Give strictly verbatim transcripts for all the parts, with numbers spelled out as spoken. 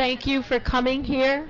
Thank you for coming here.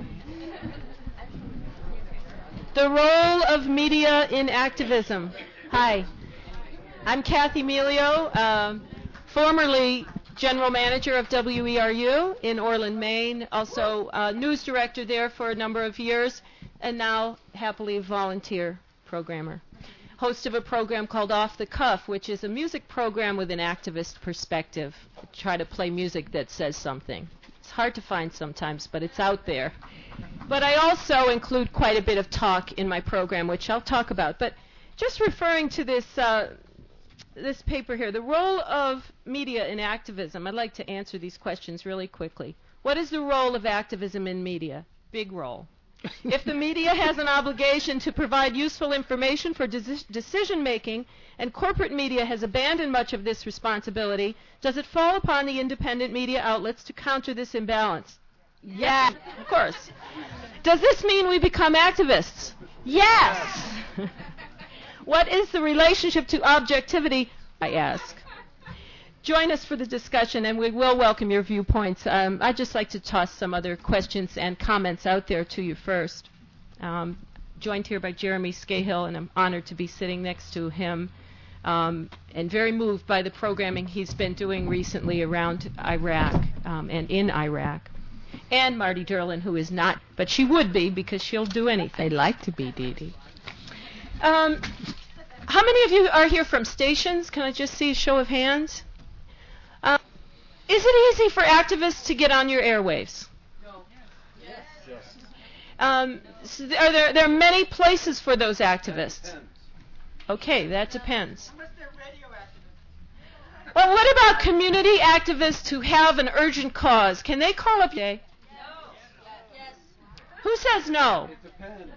The role of media in activism. Hi, I'm Kathy Melio, um, formerly General Manager of W E R U in Orland, Maine, also uh, news director there for a number of years, and now happily a volunteer programmer. Host of a program called Off the Cuff, which is a music program with an activist perspective. I try to play music that says something. It's hard to find sometimes, but it's out there. But I also include quite a bit of talk in my program, which I'll talk about. But just referring to this uh, this paper here, the role of media in activism, I'd like to answer these questions really quickly. What is the role of activism in media? Big role. If the media has an obligation to provide useful information for de- decision-making, and corporate media has abandoned much of this responsibility, does it fall upon the independent media outlets to counter this imbalance? Yes, of course. Does this mean we become activists? Yes. What is the relationship to objectivity, I ask? Join us for the discussion, and we will welcome your viewpoints. Um, I'd just like to toss some other questions and comments out there to you first. Um, joined here by Jeremy Scahill, and I'm honored to be sitting next to him, um, and very moved by the programming he's been doing recently around Iraq um, and in Iraq. And Marty Derlin, who is not, but she would be because she'll do anything. I'd like to be, Dee Dee. Um, how many of you are here from stations? Can I just see a show of hands? Uh, is it easy for activists to get on your airwaves? No. Yes. Yes. Um, so th- are there, there are many places for those activists? Okay, that depends. Unless they're radio activists. Well, what about community activists who have an urgent cause? Can they call up? No. Yes. Who says no? It depends.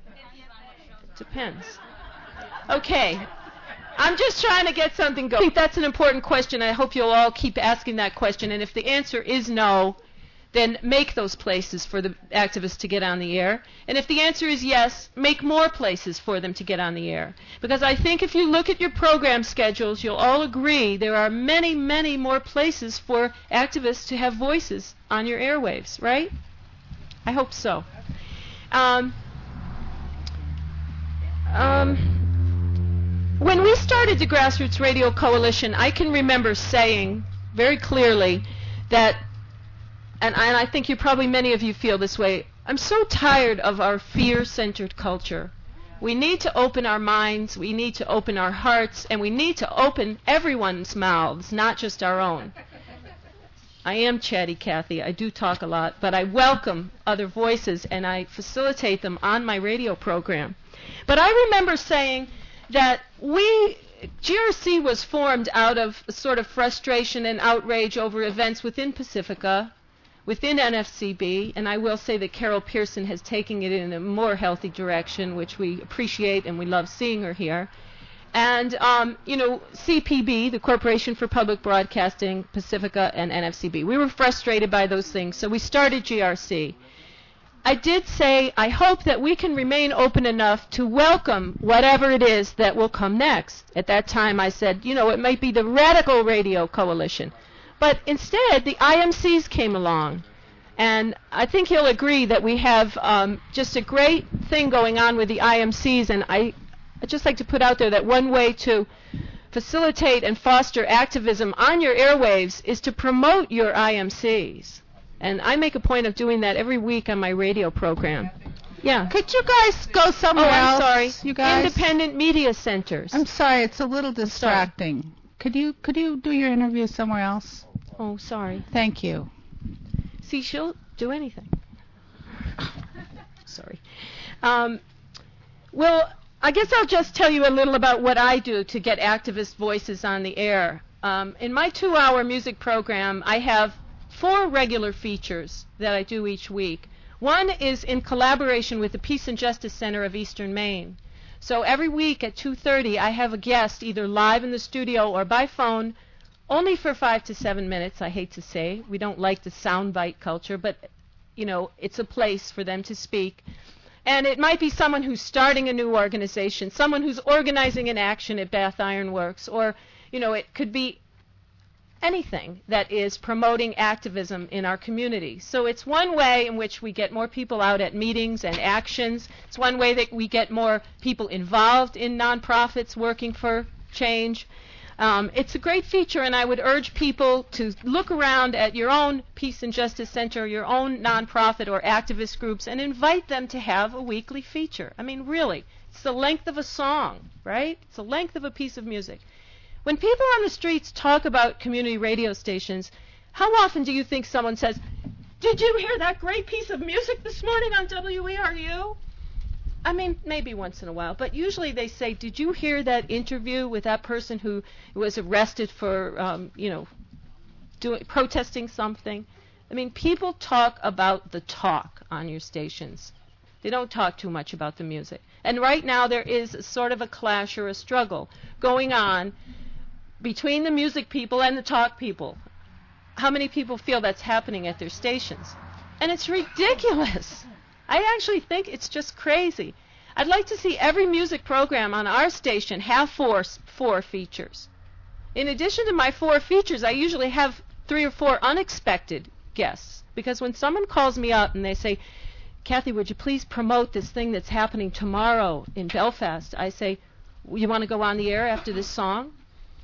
Depends. Okay. I'm just trying to get something going. I think that's an important question. I hope you'll all keep asking that question. And if the answer is no, then make those places for the activists to get on the air. And if the answer is yes, make more places for them to get on the air. Because I think if you look at your program schedules, you'll all agree there are many, many more places for activists to have voices on your airwaves, right? I hope so. Um, um, When we started the Grassroots Radio Coalition, I can remember saying very clearly that, and, and I think you probably many of you feel this way, I'm so tired of our fear-centered culture. We need to open our minds, we need to open our hearts, and we need to open everyone's mouths, not just our own. I am chatty Kathy, I do talk a lot, but I welcome other voices and I facilitate them on my radio program. But I remember saying that we, G R C was formed out of a sort of frustration and outrage over events within Pacifica, within N F C B, and I will say that Carol Pearson has taken it in a more healthy direction, which we appreciate and we love seeing her here. And, um, you know, C P B, the Corporation for Public Broadcasting, Pacifica, and N F C B. We were frustrated by those things, so we started G R C. I did say I hope that we can remain open enough to welcome whatever it is that will come next. At that time I said, you know, it might be the Radical Radio Coalition. But instead, the I M Cs came along. And I think you'll agree that we have um, just a great thing going on with the I M Cs. And I, I'd just like to put out there that one way to facilitate and foster activism on your airwaves is to promote your I M Cs. And I make a point of doing that every week on my radio program. Yeah. Could you guys go somewhere oh, I'm else? sorry. You guys? Independent media centers. I'm sorry, it's a little distracting. Could you could you do your interview somewhere else? Oh, sorry. Thank you. See, she'll do anything. Sorry. Um, well, I guess I'll just tell you a little about what I do to get activist voices on the air. Um, in my two-hour music program, I have four regular features that I do each week. One is in collaboration with the Peace and Justice Center of Eastern Maine. So every week at two thirty, I have a guest either live in the studio or by phone, only for five to seven minutes, I hate to say. We don't like the soundbite culture, but, you know, it's a place for them to speak. And it might be someone who's starting a new organization, someone who's organizing an action at Bath Iron Works, or, you know, it could be anything that is promoting activism in our community. So it's one way in which we get more people out at meetings and actions. It's one way that we get more people involved in nonprofits working for change. Um, it's a great feature, and I would urge people to look around at your own Peace and Justice Center, your own nonprofit or activist groups, and invite them to have a weekly feature. I mean, really, it's the length of a song, right? It's the length of a piece of music. When people on the streets talk about community radio stations, how often do you think someone says, "Did you hear that great piece of music this morning on W E R U?" I mean, maybe once in a while, but usually they say, "Did you hear that interview with that person who was arrested for, um, you know, doing protesting something?" I mean, people talk about the talk on your stations. They don't talk too much about the music. And right now there is a sort of a clash or a struggle going on between the music people and the talk people. How many people feel that's happening at their stations? And it's ridiculous. I actually think it's just crazy. I'd like to see every music program on our station have four, four features. In addition to my four features, I usually have three or four unexpected guests. Because when someone calls me up and they say, "Kathy, would you please promote this thing that's happening tomorrow in Belfast?" I say, "You want to go on the air after this song?"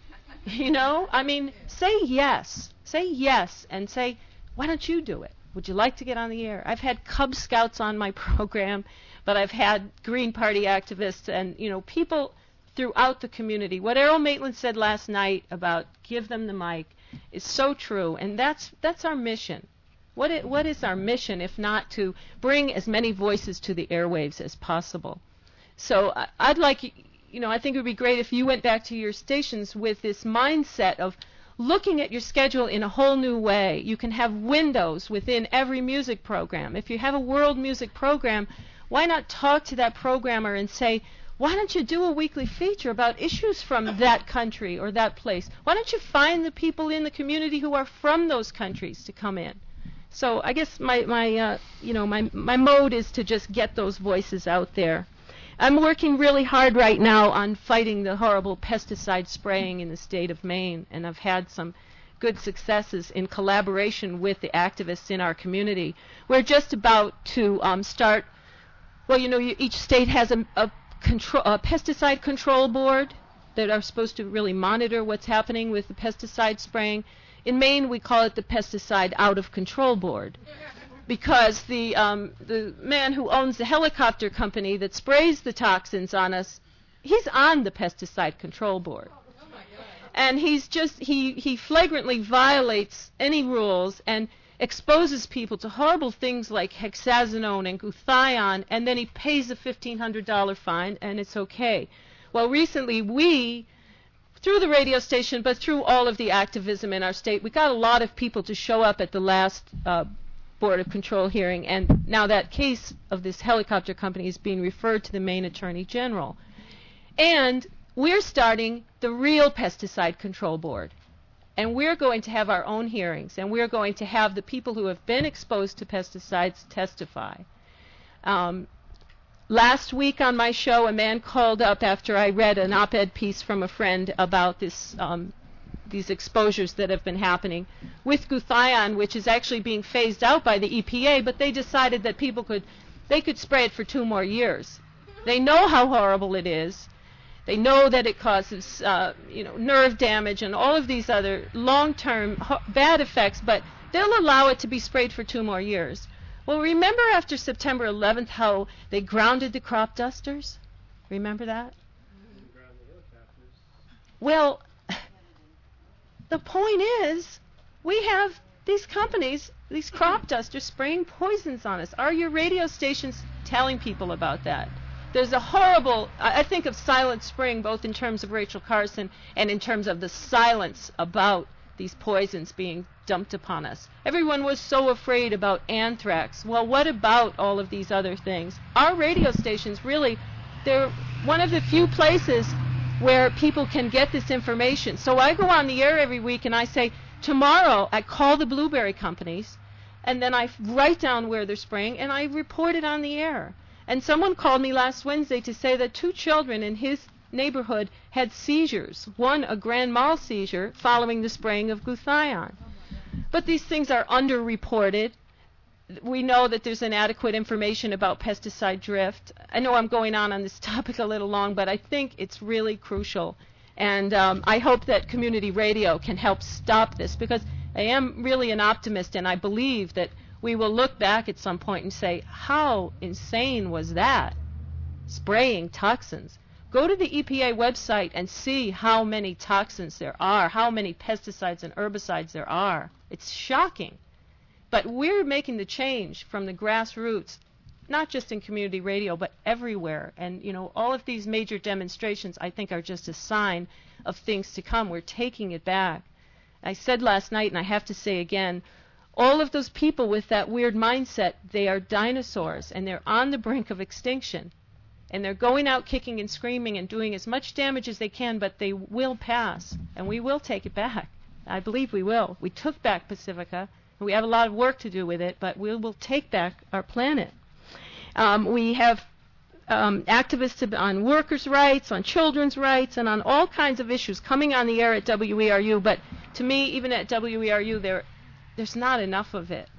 You know, I mean, say yes. Say yes and say, "Why don't you do it? Would you like to get on the air?" I've had Cub Scouts on my program, but I've had Green Party activists and, you know, people throughout the community. What Errol Maitland said last night about give them the mic is so true, and that's that's our mission. What it, what is our mission if not to bring as many voices to the airwaves as possible? So I, I'd like, you know, I think it would be great if you went back to your stations with this mindset of looking at your schedule in a whole new way. You can have windows within every music program. If you have a world music program, why not talk to that programmer and say, "Why don't you do a weekly feature about issues from that country or that place? Why don't you find the people in the community who are from those countries to come in?" So I guess my, my uh, you know, my, my mode is to just get those voices out there. I'm working really hard right now on fighting the horrible pesticide spraying in the state of Maine, and I've had some good successes in collaboration with the activists in our community. We're just about to um, start, well, you know, you, each state has a, a, control, a pesticide control board that are supposed to really monitor what's happening with the pesticide spraying. In Maine, we call it the Pesticide Out of Control Board, because the um, the man who owns the helicopter company that sprays the toxins on us, he's on the Pesticide Control Board. And he's just, he, he flagrantly violates any rules and exposes people to horrible things like hexazinone and glutathione, and then he pays a fifteen hundred dollar fine, and it's okay. Well, recently we, through the radio station, but through all of the activism in our state, we got a lot of people to show up at the last uh, Board of Control hearing, and now that case of this helicopter company is being referred to the Maine Attorney General. And we're starting the real Pesticide Control Board, and we're going to have our own hearings, and we're going to have the people who have been exposed to pesticides testify. Um, Last week on my show, a man called up after I read an op-ed piece from a friend about this, um, these exposures that have been happening with glutathione, which is actually being phased out by the E P A, but they decided that people could, they could spray it for two more years. They know how horrible it is. They know that it causes, uh, you know, nerve damage and all of these other long-term ho- bad effects, but they'll allow it to be sprayed for two more years. Well, remember after September eleventh how they grounded the crop dusters? Remember that? Well, the point is, we have these companies, these crop dusters, spraying poisons on us. Are your radio stations telling people about that? There's a horrible, I think of Silent Spring, both in terms of Rachel Carson and in terms of the silence about these poisons being dumped upon us. Everyone was so afraid about anthrax. Well, what about all of these other things? Our radio stations really, they're one of the few places where people can get this information. So I go on the air every week and I say, tomorrow I call the blueberry companies and then I write down where they're spraying and I report it on the air. And someone called me last Wednesday to say that two children in his neighborhood had seizures, one a grand mal seizure following the spraying of glutathione. But these things are underreported. We know that there's inadequate information about pesticide drift. I know I'm going on on this topic a little long, but I think it's really crucial. And um, I hope that community radio can help stop this, because I am really an optimist, and I believe that we will look back at some point and say, how insane was that? Spraying toxins. Go to the E P A website and see how many toxins there are, how many pesticides and herbicides there are. It's shocking. But we're making the change from the grassroots, not just in community radio, but everywhere. And, you know, all of these major demonstrations, I think, are just a sign of things to come. We're taking it back. I said last night, and I have to say again, all of those people with that weird mindset, they are dinosaurs, and they're on the brink of extinction. And they're going out kicking and screaming and doing as much damage as they can, but they will pass, and we will take it back. I believe we will. We took back Pacifica. We have a lot of work to do with it, but we will take back our planet. Um, we have um, activists on workers' rights, on children's rights, and on all kinds of issues coming on the air at W E R U. But to me, even at W E R U, there, there's not enough of it.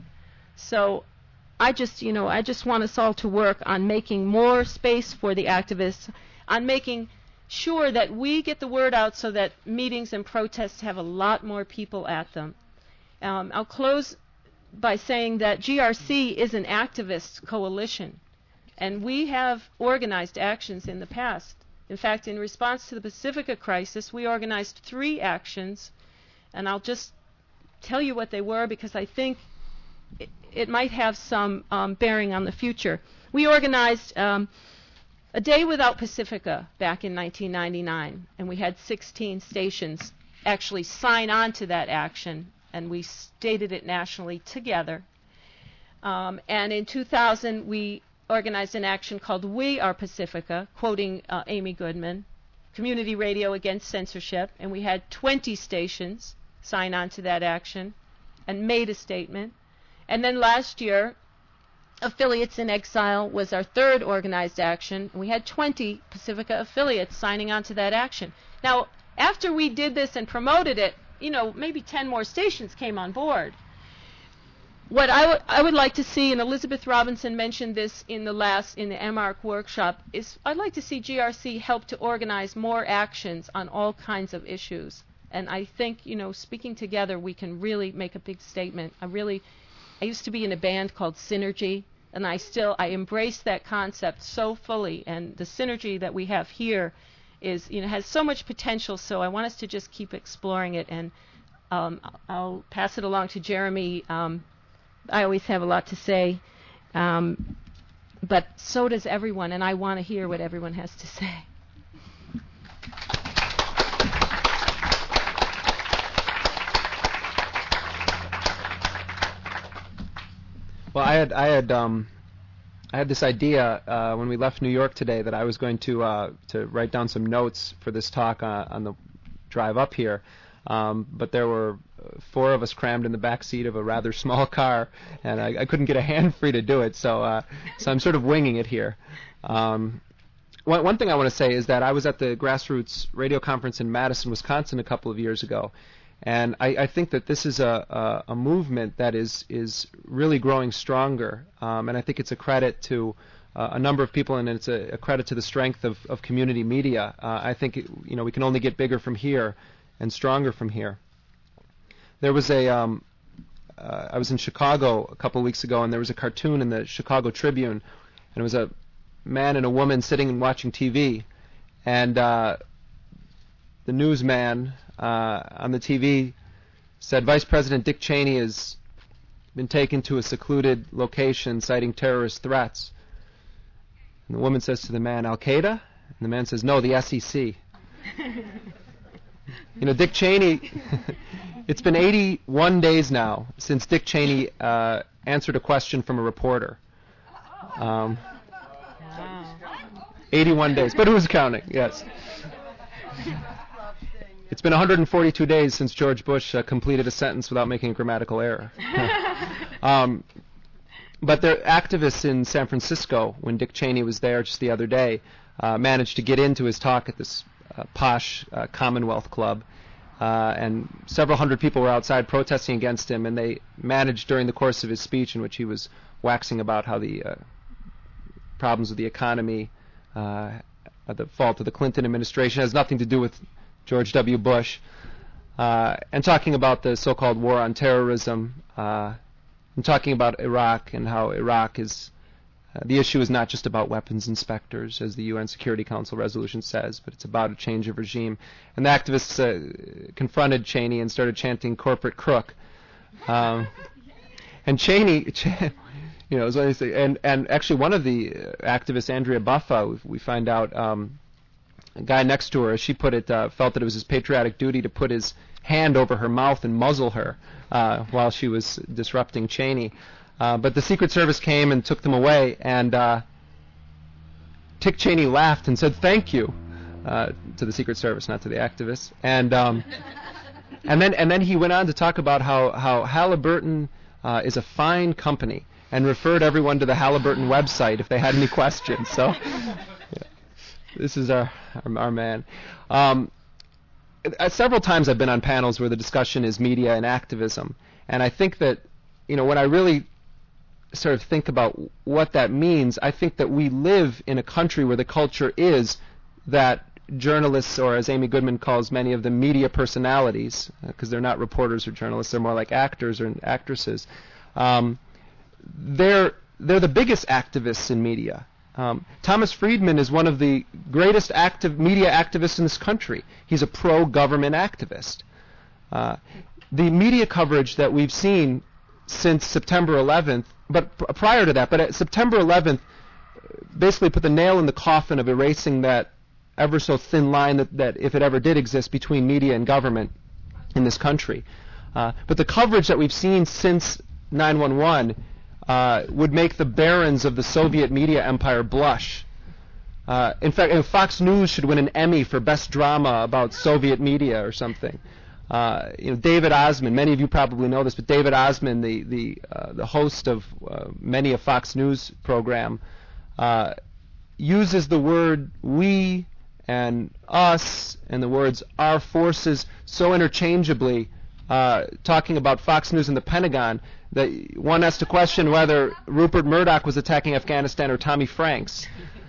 So I just, you know, I just want us all to work on making more space for the activists, on making sure that we get the word out so that meetings and protests have a lot more people at them. Um, I'll close by saying that G R C is an activist coalition, and we have organized actions in the past. In fact, in response to the Pacifica crisis, we organized three actions, and I'll just tell you what they were because I think it, it might have some um, bearing on the future. We organized um, a day without Pacifica back in nineteen ninety-nine, and we had sixteen stations actually sign on to that action, and we stated it nationally together. Um, and in two thousand, we organized an action called We Are Pacifica, quoting uh, Amy Goodman, Community Radio Against Censorship, and we had twenty stations sign on to that action and made a statement. And then last year, Affiliates in Exile was our third organized action, and we had twenty Pacifica affiliates signing on to that action. Now, after we did this and promoted it, you know, maybe ten more stations came on board. What I, w I would like to see, and Elizabeth Robinson mentioned this in the last, in the M A R C workshop, is I'd like to see G R C help to organize more actions on all kinds of issues. And I think, you know, speaking together, we can really make a big statement. I really, I used to be in a band called Synergy, and I still, I embrace that concept so fully, and the synergy that we have here is, you know, has so much potential, so I want us to just keep exploring it, and um, I'll pass it along to Jeremy. Um, I always have a lot to say, um, but so does everyone, and I want to hear what everyone has to say. Well, I had I had um, I had this idea uh, when we left New York today that I was going to uh, to write down some notes for this talk uh, on the drive up here, um, but there were four of us crammed in the back seat of a rather small car, and I, I couldn't get a hand free to do it, so uh, so I'm sort of winging it here. Um, one, one thing I want to say is that I was at the Grassroots Radio Conference in Madison, Wisconsin a couple of years ago. And I, I think that this is a, a, a movement that is is really growing stronger, um, and I think it's a credit to uh, a number of people, and it's a, a credit to the strength of, of community media. Uh, I think it, you know we can only get bigger from here and stronger from here. There was a um, uh, I was in Chicago a couple of weeks ago, and there was a cartoon in the Chicago Tribune, and it was a man and a woman sitting and watching T V, and uh, the newsman Uh, on the T V said Vice President Dick Cheney has been taken to a secluded location citing terrorist threats. And the woman says to the man, Al-Qaeda? And the man says, no, the S E C. You know, Dick Cheney, it's been eighty-one days now since Dick Cheney uh, answered a question from a reporter. Um, eighty-one days, but who's counting? Yes. It's been one hundred forty-two days since George Bush uh, completed a sentence without making a grammatical error. um, but there are activists in San Francisco, when Dick Cheney was there just the other day, uh, managed to get into his talk at this uh, posh uh, Commonwealth Club. Uh, and several hundred people were outside protesting against him, and they managed during the course of his speech, in which he was waxing about how the uh, problems with the economy uh, are the fault of the Clinton administration, has nothing to do with George W. Bush, uh, and talking about the so-called war on terrorism, uh, and talking about Iraq and how Iraq is, uh, the issue is not just about weapons inspectors, as the U N Security Council resolution says, but it's about a change of regime. And the activists uh, confronted Cheney and started chanting "corporate crook." Um, and Cheney, Ch- you know, so say, and and actually one of the activists, Andrea Buffa, we, we find out, um, a guy next to her, as she put it, uh, felt that it was his patriotic duty to put his hand over her mouth and muzzle her uh, while she was disrupting Cheney. Uh, but the Secret Service came and took them away, and uh, Dick Cheney laughed and said thank you uh, to the Secret Service, not to the activists. And um, and then and then he went on to talk about how, how Halliburton uh, is a fine company, and referred everyone to the Halliburton website if they had any questions. So yeah, this is our, our, our man. Um, uh, several times I've been on panels where the discussion is media and activism, and I think that, you know, when I really sort of think about what that means, I think that we live in a country where the culture is that journalists, or as Amy Goodman calls many of them, media personalities, because uh, they're not reporters or journalists, they're more like actors or actresses, um, they're they're the biggest activists in media. Um, Thomas Friedman is one of the greatest active media activists in this country. He's a pro-government activist. Uh, the media coverage that we've seen since September eleventh, but pr- prior to that, but at September eleventh basically put the nail in the coffin of erasing that ever so thin line that, that if it ever did exist, between media and government in this country. Uh, but the coverage that we've seen since nine one one uh, would make the barons of the Soviet media empire blush. Uh, in fact, uh, Fox News should win an Emmy for best drama about Soviet media or something. Uh, you know, David Osman, many of you probably know this, but David Osman, the the uh, the host of uh, many a Fox News program, uh, uses the word "we" and "us" and the words "our forces" so interchangeably, uh, talking about Fox News and the Pentagon, that one has to question whether Rupert Murdoch was attacking Afghanistan or Tommy Franks.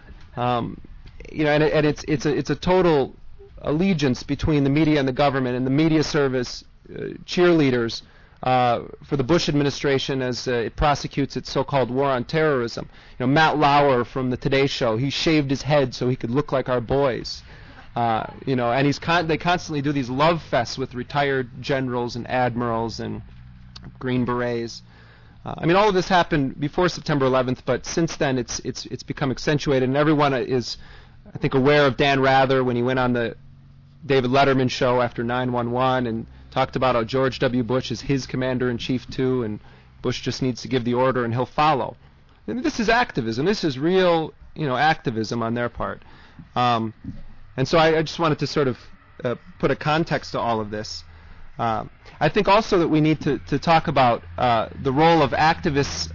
Um, you know, and, it, and it's it's a it's a total allegiance between the media and the government, and the media service uh, cheerleaders uh, for the Bush administration as uh, it prosecutes its so-called war on terrorism. You know, Matt Lauer from the Today Show, he shaved his head so he could look like our boys. Uh, you know, and he's con- they constantly do these love fests with retired generals and admirals and Green Berets. Uh, I mean, all of this happened before September eleventh, but since then it's it's it's become accentuated, and everyone is, I think, aware of Dan Rather when he went on the David Letterman show after nine one one and talked about how George W. Bush is his commander-in-chief too, and Bush just needs to give the order and he'll follow. And this is activism. This is real, you know, activism on their part. Um, and so I, I just wanted to sort of uh, put a context to all of this. Uh, I think also that we need to, to talk about uh, the role of activists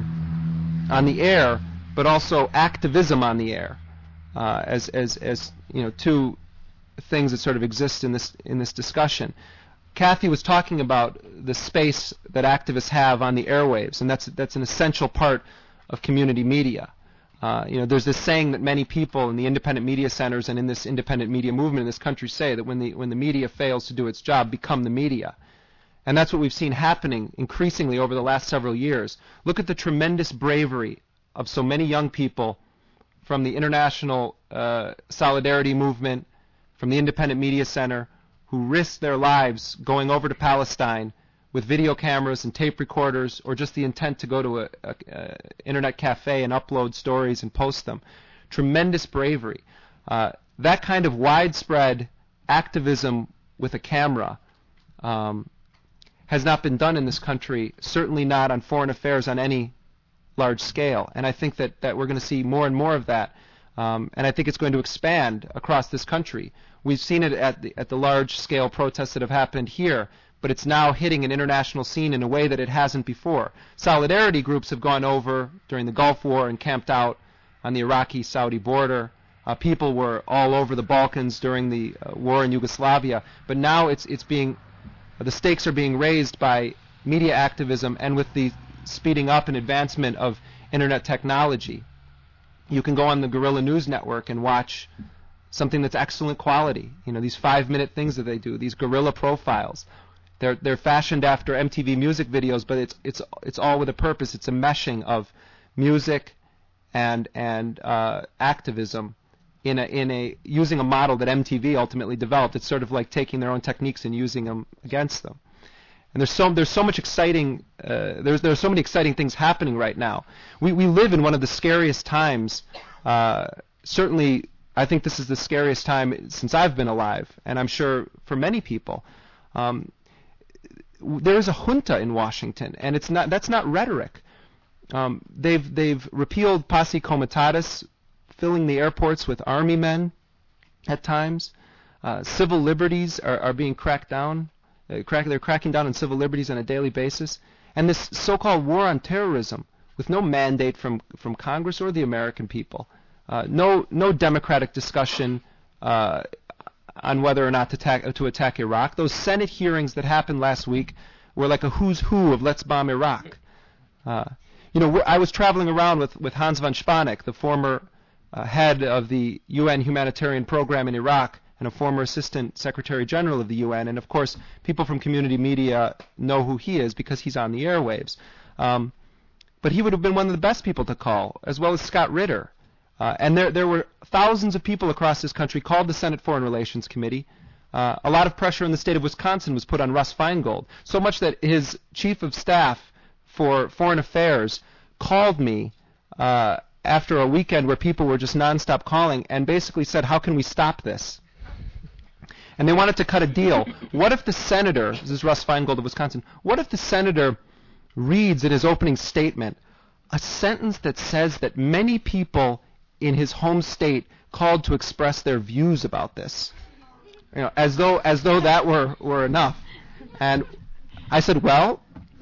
um, on the air, but also activism on the air, uh, as as as you know, two things that sort of exist in this in this discussion. Kathy was talking about the space that activists have on the airwaves, and that's that's an essential part of community media. Uh, you know, there's this saying that many people in the independent media centers and in this independent media movement in this country say, that when the when the media fails to do its job, become the media. And that's what we've seen happening increasingly over the last several years. Look at the tremendous bravery of so many young people from the international uh, solidarity movement, from the Independent Media Center, who risked their lives going over to Palestine with video cameras and tape recorders, or just the intent to go to a, a, a internet cafe and upload stories and post them. Tremendous bravery. Uh, that kind of widespread activism with a camera um, has not been done in this country, certainly not on foreign affairs on any large scale. And I think that, that we're going to see more and more of that. Um, and I think it's going to expand across this country. We've seen it at the, at the large-scale protests that have happened here, but it's now hitting an international scene in a way that it hasn't before. Solidarity groups have gone over during the Gulf War and camped out on the Iraqi-Saudi border. Uh, people were all over the Balkans during the uh, war in Yugoslavia, but now it's it's being the stakes are being raised by media activism, and with the speeding up and advancement of internet technology, you can go on the Guerrilla News Network and watch something that's excellent quality. You know, these five-minute things that they do, these guerrilla profiles. They're they're fashioned after M T V music videos, but it's it's it's all with a purpose. It's a meshing of music and and uh, activism in a in a using a model that M T V ultimately developed. It's sort of like taking their own techniques and using them against them. And there's so there's so much exciting uh, there's there's so many exciting things happening right now. We we live in one of the scariest times. Uh, certainly, I think this is the scariest time since I've been alive, and I'm sure for many people. Um, there is a junta in Washington, and it's not that's not rhetoric. Um, they've they've repealed posse comitatus, filling the airports with army men at times. Uh, civil liberties are, are being cracked down. Uh, crack, they're cracking down on civil liberties on a daily basis. And this so-called war on terrorism, with no mandate from, from Congress or the American people, uh, no no democratic discussion uh, on whether or not to attack, uh, to attack Iraq. Those Senate hearings that happened last week were like a who's who of let's bomb Iraq. Uh, you know, I was traveling around with, with Hans von Spanek, the former uh, head of the U N humanitarian program in Iraq, and a former Assistant Secretary General of the U N. And, of course, people from community media know who he is because he's on the airwaves. Um, but he would have been one of the best people to call, as well as Scott Ritter. Uh, and there, there were thousands of people across this country called the Senate Foreign Relations Committee. Uh, a lot of pressure in the state of Wisconsin was put on Russ Feingold, so much that his chief of staff for Foreign Affairs called me uh, after a weekend where people were just nonstop calling and basically said, how can we stop this? And they wanted to cut a deal. What if the senator, this is Russ Feingold of Wisconsin, what if the senator reads in his opening statement a sentence that says that many people in his home state called to express their views about this? You know, as though as though that were, were enough. And I said, well,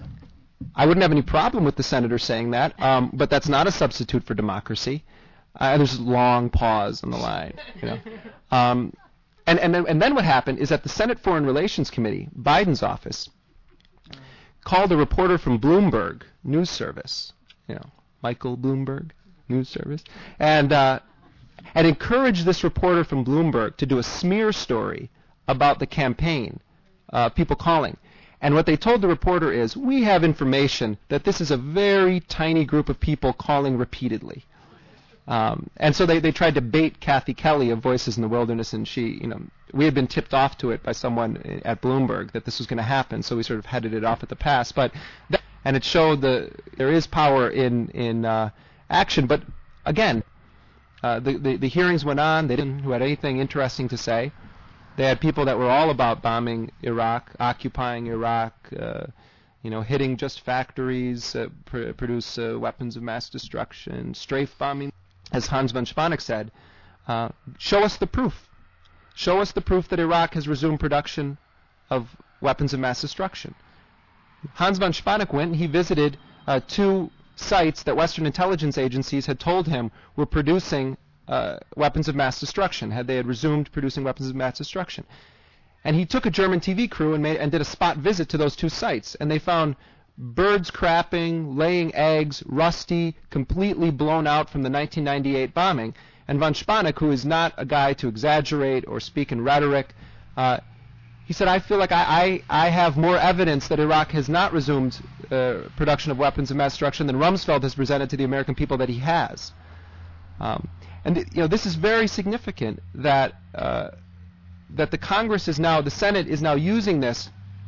I wouldn't have any problem with the senator saying that, um, but that's not a substitute for democracy. Uh, there's a long pause on the line. You know. Um, And, and, then, and then what happened is that the Senate Foreign Relations Committee, Biden's office, called a reporter from Bloomberg News Service, you know, Michael Bloomberg News Service, and, uh, and encouraged this reporter from Bloomberg to do a smear story about the campaign, uh, people calling. And what they told the reporter is, we have information that this is a very tiny group of people calling repeatedly. Um, and so they, they tried to bait Kathy Kelly of Voices in the Wilderness, and she, you know, we had been tipped off to it by someone at Bloomberg that this was going to happen, so we sort of headed it off at the pass. But that, and it showed the there is power in in uh, action. But again, uh, the, the the hearings went on. They didn't who had anything interesting to say. They had people that were all about bombing Iraq, occupying Iraq. Uh, You know, hitting just factories, uh, pr- produce uh, weapons of mass destruction, strafe bombing. As Hans von Spanek said, uh, show us the proof. Show us the proof that Iraq has resumed production of weapons of mass destruction. Hans von Spanek went and he visited uh, two sites that Western intelligence agencies had told him were producing uh, weapons of mass destruction, had they had resumed producing weapons of mass destruction. And he took a German T V crew and, made, and did a spot visit to those two sites, and they found birds crapping, laying eggs, rusty, completely blown out from the nineteen ninety-eight bombing. And von Spanek, who is not a guy to exaggerate or speak in rhetoric, uh, he said, I feel like I, I, I have more evidence that Iraq has not resumed uh, production of weapons of mass destruction than Rumsfeld has presented to the American people that he has. Um, and th- you know, this is very significant that uh, that the Congress is now, the Senate is now using this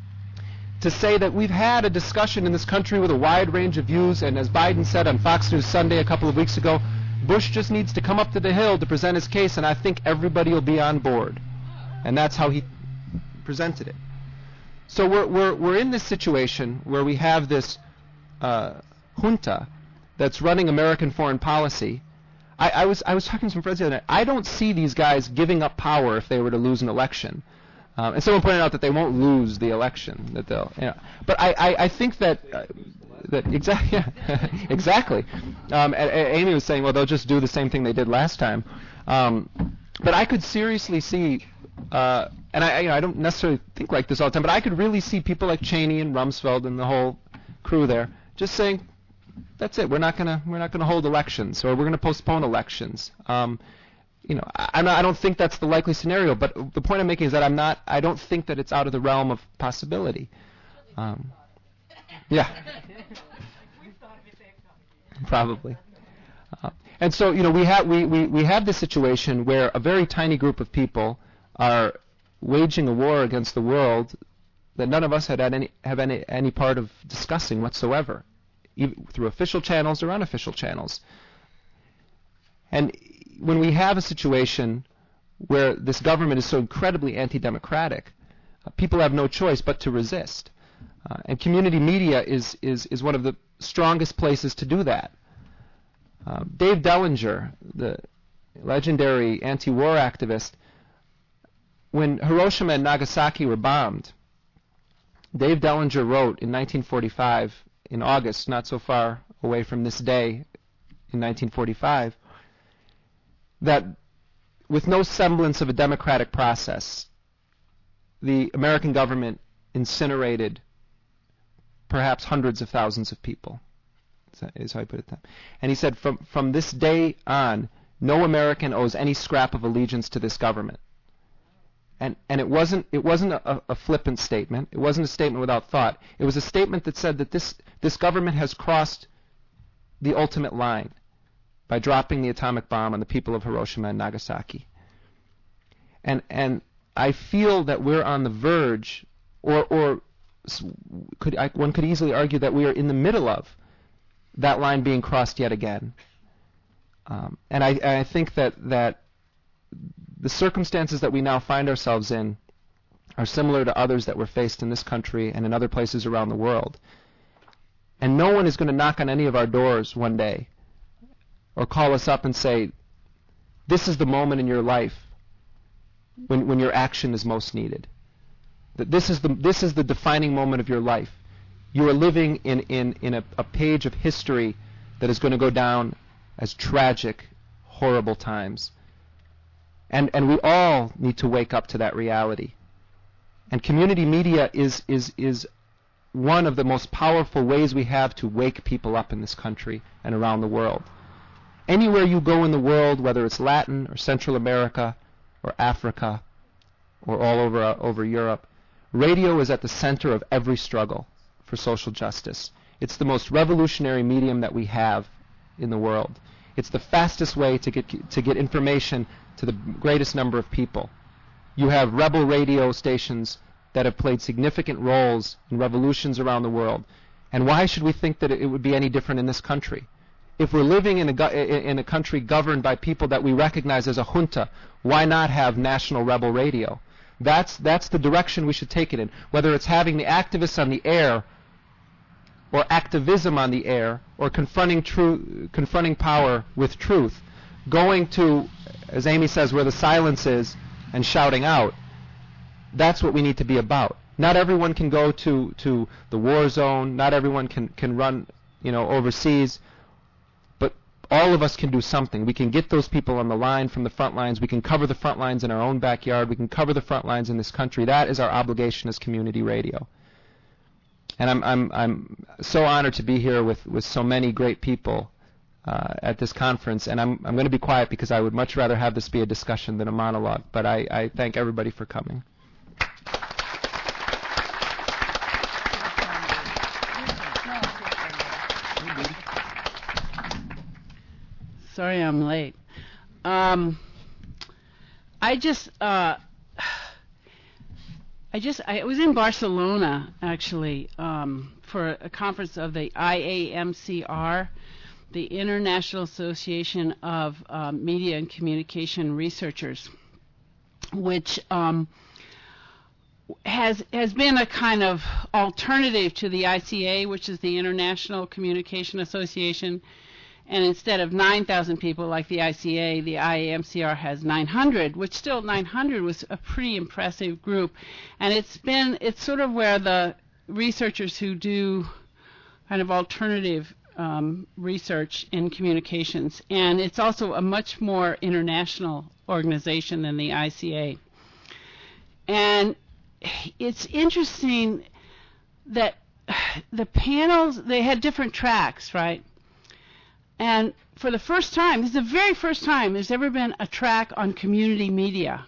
to say that we've had a discussion in this country with a wide range of views, and as Biden said on Fox News Sunday a couple of weeks ago, Bush just needs to come up to the Hill to present his case, and I think everybody will be on board. And that's how he presented it. So we're we're we're in this situation where we have this uh, junta that's running American foreign policy. I, I was I was talking to some friends the other night. I don't see these guys giving up power if they were to lose an election. Um, and someone pointed out that they won't lose the election. That they'll, you know. But I, I, I think that uh, that exactly, yeah, exactly. Um, and, and Amy was saying, well, they'll just do the same thing they did last time. Um, but I could seriously see, uh, and I, you know, I don't necessarily think like this all the time, but I could really see people like Cheney and Rumsfeld and the whole crew there just saying, that's it. We're not gonna we're not gonna hold elections, or we're gonna postpone elections. Um, you know, I, I'm not, I don't think that's the likely scenario. But the point I'm making is that I'm not. I don't think that it's out of the realm of possibility. Um, yeah. Probably. Uh, and so, you know, we have we, we, we have this situation where a very tiny group of people are waging a war against the world that none of us had any have any any part of discussing whatsoever, even through official channels or unofficial channels. And when we have a situation where this government is so incredibly anti-democratic, uh, people have no choice but to resist. Uh, and community media is, is, is one of the strongest places to do that. Uh, Dave Dellinger, the legendary anti-war activist, when Hiroshima and Nagasaki were bombed, Dave Dellinger wrote in nineteen forty-five, in August, not so far away from this day in nineteen forty-five, that with no semblance of a democratic process, the American government incinerated perhaps hundreds of thousands of people, is how I put it. Then. And he said, from, from this day on, no American owes any scrap of allegiance to this government. And, and it wasn't, it wasn't a, a flippant statement. It wasn't a statement without thought. It was a statement that said that this, this government has crossed the ultimate line by dropping the atomic bomb on the people of Hiroshima and Nagasaki. And, and I feel that we're on the verge, or, or could, I, one could easily argue that we are in the middle of that line being crossed yet again. Um, and I, I think that, that the circumstances that we now find ourselves in are similar to others that were faced in this country and in other places around the world. And no one is going to knock on any of our doors one day or call us up and say, this is the moment in your life when, when your action is most needed. That this is the this is the defining moment of your life. You are living in, in, in a, a page of history that is going to go down as tragic, horrible times. And and we all need to wake up to that reality. And community media is is is one of the most powerful ways we have to wake people up in this country and around the world. Anywhere you go in the world, whether it's Latin or Central America or Africa or all over uh, over Europe, radio is at the center of every struggle for social justice. It's the most revolutionary medium that we have in the world. It's the fastest way to get to get information to the greatest number of people. You have rebel radio stations that have played significant roles in revolutions around the world. And why should we think that it would be any different in this country? If we're living in a, go- in a country governed by people that we recognize as a junta, why not have national rebel radio? That's, that's the direction we should take it in. Whether it's having the activists on the air or activism on the air or confronting, tru- confronting power with truth, going to, as Amy says, where the silence is and shouting out, that's what we need to be about. Not everyone can go to, to the war zone. Not everyone can, can run, you know, overseas. But all of us can do something. We can get those people on the line from the front lines. We can cover the front lines in our own backyard. We can cover the front lines in this country. That is our obligation as community radio. And I'm I'm I'm so honored to be here with, with so many great people uh, at this conference. And I'm I'm going to be quiet because I would much rather have this be a discussion than a monologue. But I, I thank everybody for coming. Sorry I'm late. Um, I just, uh, I just, I was in Barcelona actually um, for a conference of the I A M C R, the International Association of uh, Media and Communication Researchers, which um, has has been a kind of alternative to the I C A, which is the International Communication Association. And instead of nine thousand people like the I C A, the I A M C R has nine hundred, which still nine hundred was a pretty impressive group. And it's been, it's sort of where the researchers who do, kind of alternative um, research in communications. And it's also a much more international organization than the I C A. And it's interesting that the panels, they had different tracks, right? And for the first time, this is the very first time there's ever been a track on community media.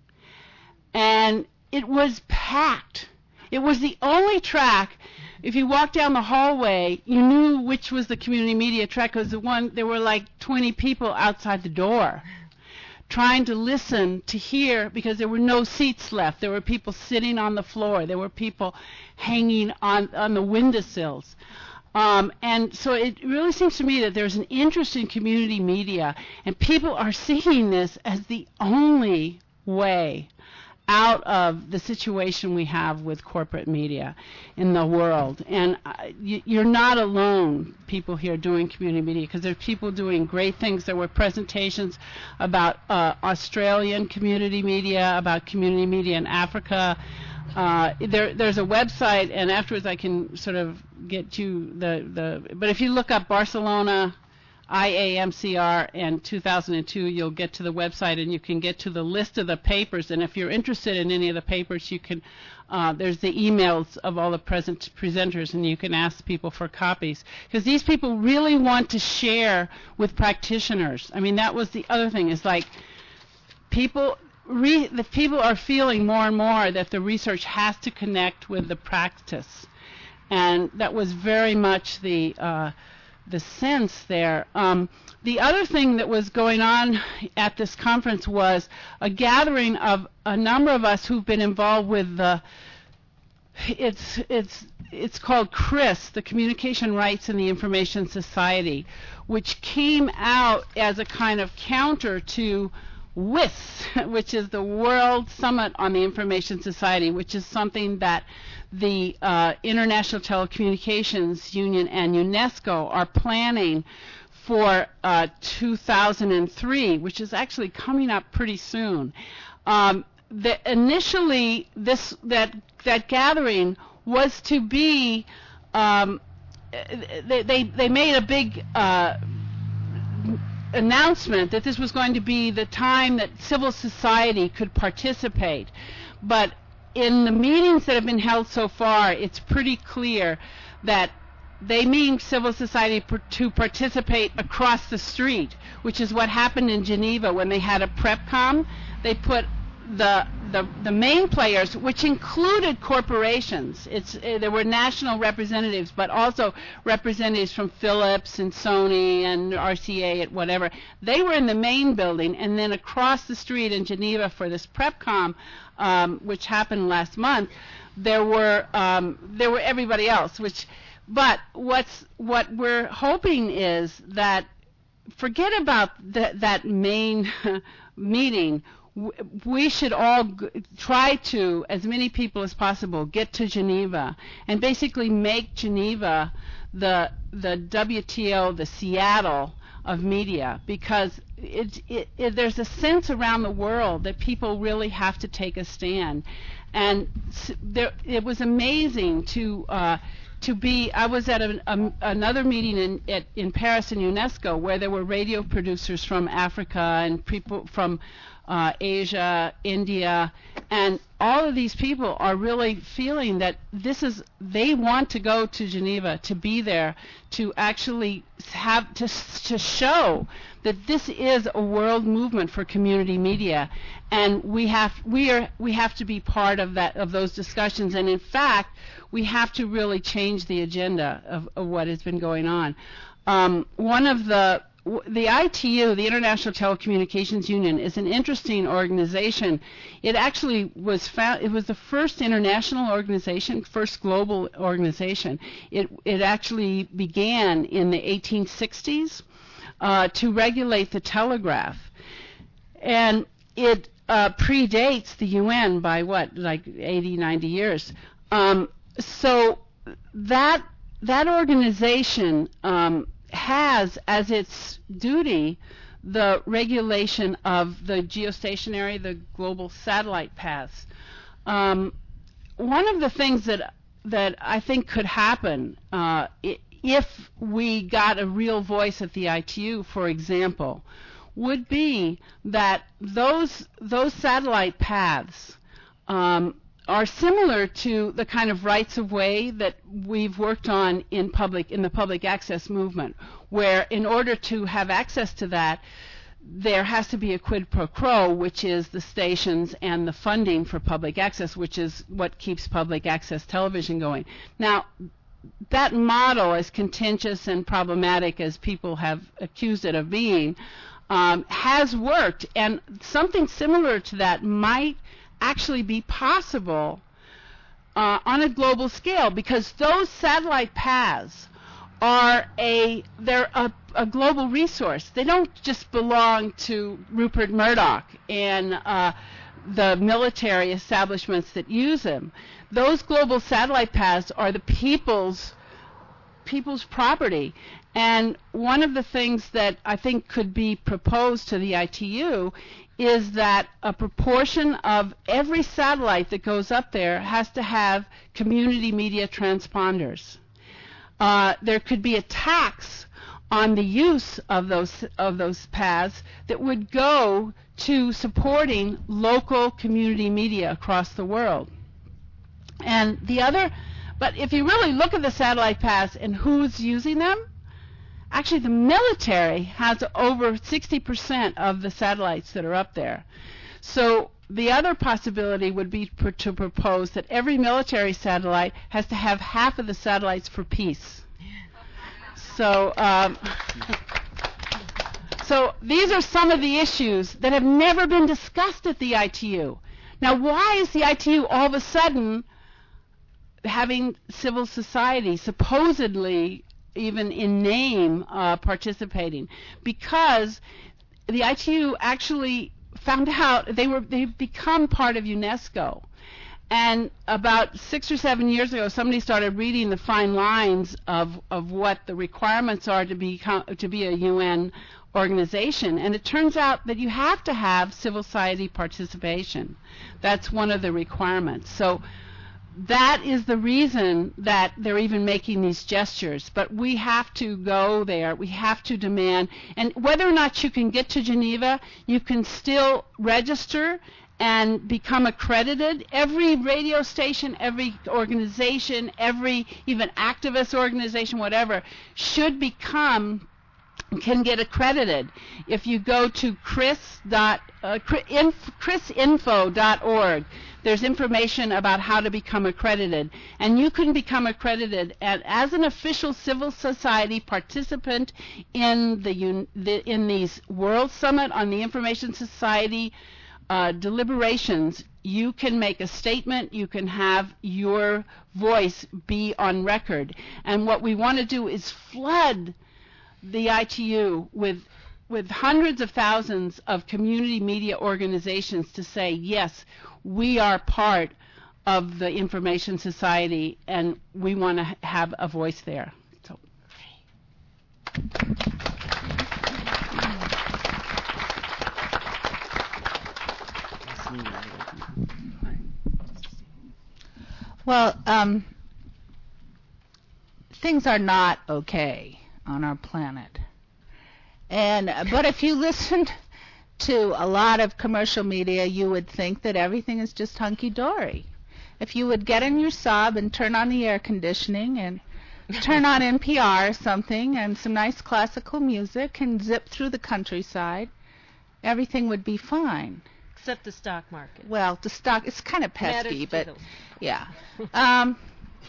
And it was packed. It was the only track. If you walked down the hallway, you knew which was the community media track, because the one, there were like twenty people outside the door trying to listen, to hear, because there were no seats left. There were people sitting on the floor. There were people hanging on, on the windowsills. Um, and so it really seems to me that there's an interest in community media, and people are seeing this as the only way out of the situation we have with corporate media in the world. And uh, y- you're not alone, people here doing community media, because there's people doing great things. There were presentations about uh, Australian community media, about community media in Africa. Uh, there, there's a website, and afterwards I can sort of get you the, the but if you look up Barcelona I A M C R and two thousand two, you'll get to the website and you can get to the list of the papers. And if you're interested in any of the papers, you can, uh, there's the emails of all the present presenters, and you can ask people for copies. Because these people really want to share with practitioners. I mean, that was the other thing, is like people, re- the people are feeling more and more that the research has to connect with the practice. And that was very much the, uh, the sense there. Um, the other thing that was going on at this conference was a gathering of a number of us who've been involved with the, it's, it's, it's called CRIS, the Communication Rights in the Information Society, which came out as a kind of counter to W I S, which is the World Summit on the Information Society, which is something that the uh, International Telecommunications Union and UNESCO are planning for uh, two thousand three, which is actually coming up pretty soon. Um, the, initially, this that that gathering was to be. Um, they, they they made a big Uh, announcement that this was going to be the time that civil society could participate. But in the meetings that have been held so far, it's pretty clear that they mean civil society per- to participate across the street, which is what happened in Geneva when they had a PrepCom. They put the the, the main players, which included corporations. It's uh, there were national representatives, but also representatives from Philips and Sony and R C A and whatever. They were in the main building, and then across the street in Geneva for this PrepCom, um, which happened last month, there were um, there were everybody else. Which, but what's what we're hoping is that forget about th- that main meeting. We should all g- try to, as many people as possible, get to Geneva and basically make Geneva the the W T O, the Seattle of media, because it, it, it, there's a sense around the world that people really have to take a stand. And s- there, it was amazing to uh, to be. I was at a, a, another meeting in at, in Paris in UNESCO where there were radio producers from Africa and people from Uh, Asia, India, and all of these people are really feeling that this is, they want to go to Geneva, to be there, to actually have, to, to show that this is a world movement for community media, and we have, we are, we have to be part of that, of those discussions, and in fact, we have to really change the agenda of, of what has been going on. Um, one of the The I T U, the International Telecommunications Union, is an interesting organization. It actually was found, it was the first international organization, first global organization. It it actually began in the eighteen sixties uh, to regulate the telegraph. And it uh, predates the U N by what, like eighty, ninety years. Um, so that that organization um, has as its duty the regulation of the geostationary, the global satellite paths. Um, one of the things that that I think could happen uh, if we got a real voice at the I T U, for example, would be that those those satellite paths um, are similar to the kind of rights of way that we've worked on in public in the public access movement, where in order to have access to that, there has to be a quid pro quo, which is the stations and the funding for public access, which is what keeps public access television going. Now, that model, as contentious and problematic as people have accused it of being, um, has worked, and something similar to that might actually be possible uh, on a global scale, because those satellite paths are a they're a, a global resource. They don't just belong to Rupert Murdoch and uh, the military establishments that use them. Those global satellite paths are the people's people's property. And one of the things that I think could be proposed to the I T U is that a proportion of every satellite that goes up there has to have community media transponders. Uh, there could be a tax on the use of those of those paths that would go to supporting local community media across the world. And the other, but if you really look at the satellite paths and who's using them, actually the military has over sixty percent of the satellites that are up there. So the other possibility would be pr- to propose that every military satellite has to have half of the satellites for peace. So, um, so these are some of the issues that have never been discussed at the I T U. Now, why is the I T U all of a sudden having civil society, supposedly even in name, uh, participating? Because the I T U actually found out they were they've become part of UNESCO, and about six or seven years ago, somebody started reading the fine lines of of what the requirements are to become to be a U N organization, and it turns out that you have to have civil society participation. That's one of the requirements. So that is the reason that they're even making these gestures. But we have to go there. We have to demand. And whether or not you can get to Geneva, you can still register and become accredited. Every radio station, every organization, every even activist organization, whatever, should become can get accredited. If you go to chris dot, uh, chris info dot org, there's information about how to become accredited. And you can become accredited at, as an official civil society participant in the, un, the in these World Summit on the Information Society uh, deliberations. You can make a statement. You can have your voice be on record. And what we want to do is flood the I T U with with hundreds of thousands of community media organizations to say, yes, we are part of the Information Society and we want to ha- have a voice there. So. Well, um, things are not okay on our planet. And but if you listened to a lot of commercial media, you would think that everything is just hunky-dory. If you would get in your sub and turn on the air conditioning and turn on N P R or something and some nice classical music and zip through the countryside, everything would be fine. Except the stock market. Well, the stock, it's kind of pesky, Matters but to those. yeah. Um,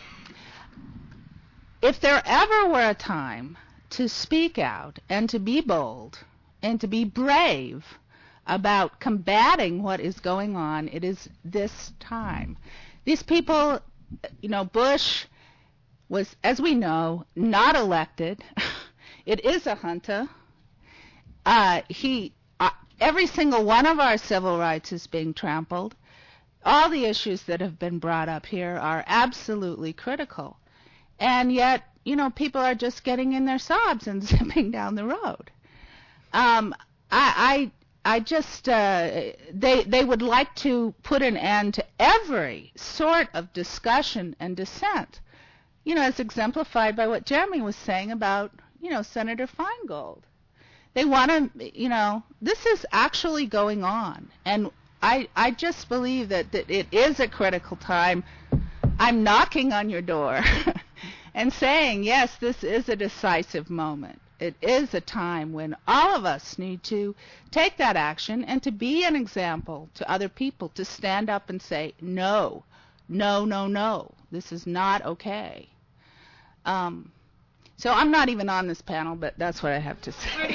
if there ever were a time to speak out and to be bold and to be brave about combating what is going on, it is this time. These people, you know, Bush was, as we know, not elected. It is a junta. Uh, he, uh, every single one of our civil rights is being trampled. All the issues that have been brought up here are absolutely critical. And yet, you know, people are just getting in their sobs and zipping down the road. Um, I, I, I just, uh, they, they would like to put an end to every sort of discussion and dissent. you know, as exemplified by what Jeremy was saying about, you know, Senator Feingold. They want to, you know, this is actually going on. And I, I just believe that, that it is a critical time. I'm knocking on your door and saying, yes, this is a decisive moment. It is a time when all of us need to take that action and to be an example to other people, to stand up and say, no, no, no, no, this is not okay. Um, so I'm not even on this panel, but that's what I have to say.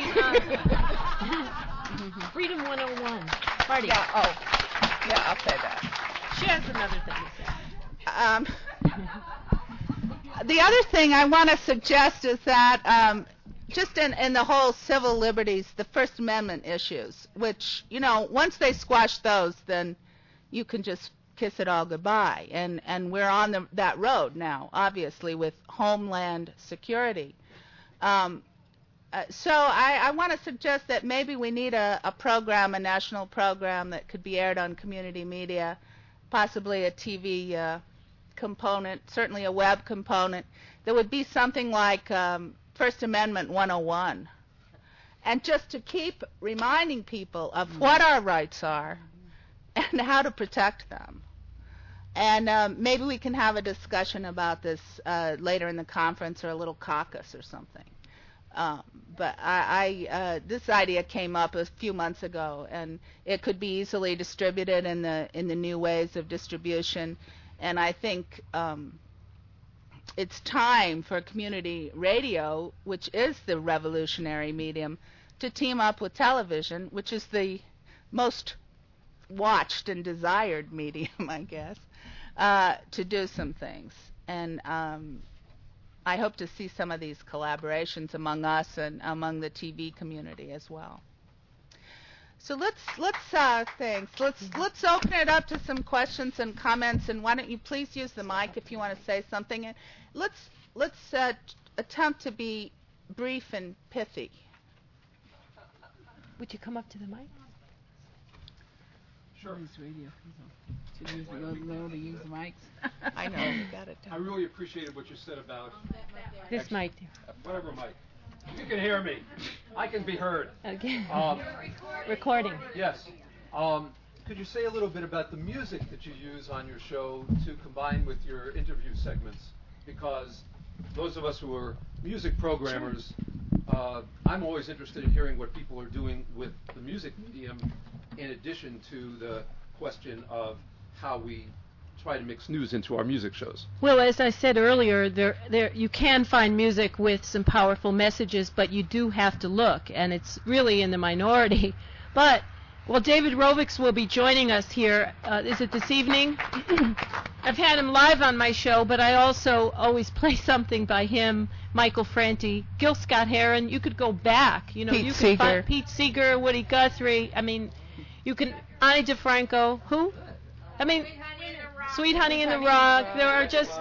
Freedom one oh one. Marty. Yeah, oh, yeah, I'll say that. She has another thing to say. Um, the other thing I want to suggest is that um, just in, in the whole civil liberties, the First Amendment issues, which, you know, once they squash those, then you can just kiss it all goodbye. And, and we're on the, that road now, obviously, with Homeland Security. Um, uh, so I, I want to suggest that maybe we need a, a program, a national program that could be aired on community media, possibly a T V uh, component, certainly a web component, that would be something like um, First Amendment one oh one. And just to keep reminding people of what our rights are and how to protect them. And um, maybe we can have a discussion about this uh, later in the conference or a little caucus or something. Um, but I, I uh, this idea came up a few months ago, and it could be easily distributed in the in the new ways of distribution. And I think um, it's time for community radio, which is the revolutionary medium, to team up with television, which is the most watched and desired medium, I guess, uh, to do some things. And um, I hope to see some of these collaborations among us and among the T V community as well. So let's let's uh, thanks. Let's let's open it up to some questions and comments. And why don't you please use the mic if you want to say something? And let's let's uh, t- attempt to be brief and pithy. Would you come up to the mic? Sure. Radio. To use the low to use the mics. I know you got it. I really appreciated what you said about This mic. whatever mic. You can hear me. I can be heard. Okay. Um, Recording. yes. Um, could you say a little bit about the music that you use on your show to combine with your interview segments? Because those of us who are music programmers, uh, I'm always interested in hearing what people are doing with the music medium, in addition to the question of how we try to mix news into our music shows. Well, as I said earlier, there, there, you can find music with some powerful messages, but you do have to look, and it's really in the minority. But, well, David Rovics will be joining us here. Uh, is it this evening? I've had him live on my show, but I also always play something by him, Michael Franti, Gil Scott-Heron. You could go back. You know, Pete you Seeger. can find Pete Seeger, Woody Guthrie. I mean, you can, Ani DeFranco. Who? I mean, Sweet Honey in the Rock. There are just,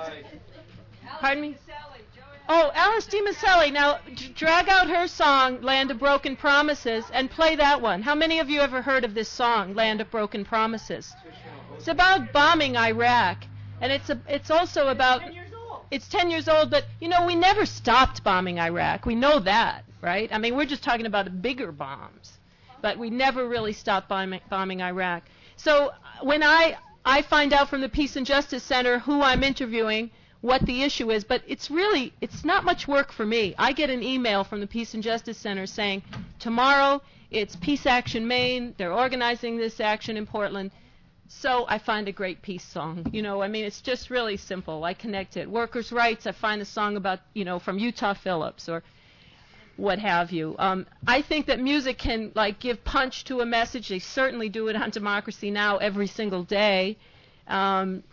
pardon me? Oh, Alice DiMaselli. Now, d- drag out her song, Land of Broken Promises, and play that one. How many of you ever heard of this song, Land of Broken Promises? It's about bombing Iraq, and it's a, it's also about, it's ten years old, but, you know, we never stopped bombing Iraq. We know that, right? I mean, we're just talking about bigger bombs, but we never really stopped bombing, bombing Iraq. So uh, when I... I find out from the Peace and Justice Center who I'm interviewing, what the issue is, but it's really, it's not much work for me. I get an email from the Peace and Justice Center saying, tomorrow it's Peace Action Maine, they're organizing this action in Portland, so I find a great peace song. You know, I mean, it's just really simple. I connect it. Workers' rights, I find a song about, you know, from Utah Phillips or what have you. Um, I think that music can, like, give punch to a message. They certainly do it on Democracy Now! Every single day. Um,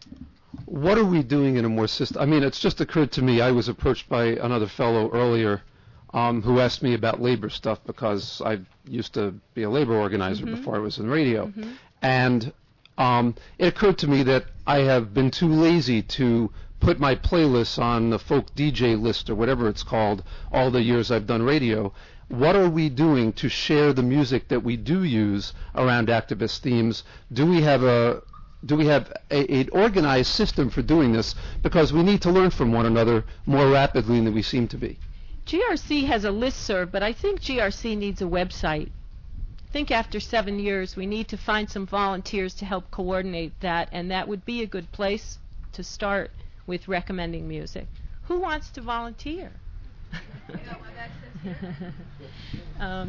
What are we doing in a more system? I mean, it's just occurred to me. I was approached by another fellow earlier um, who asked me about labor stuff because I used to be a labor organizer Mm-hmm. before I was in radio. Mm-hmm. And um, it occurred to me that I have been too lazy to put my playlists on the folk D J list or whatever it's called all the years I've done radio. What are we doing to share the music that we do use around activist themes? Do we have a do we have a, an organized system for doing this? Because we need to learn from one another more rapidly than we seem to be. G R C has a listserv, but I think G R C needs a website. I think after seven years we need to find some volunteers to help coordinate that, and that would be a good place to start with recommending music. Who wants to volunteer? um,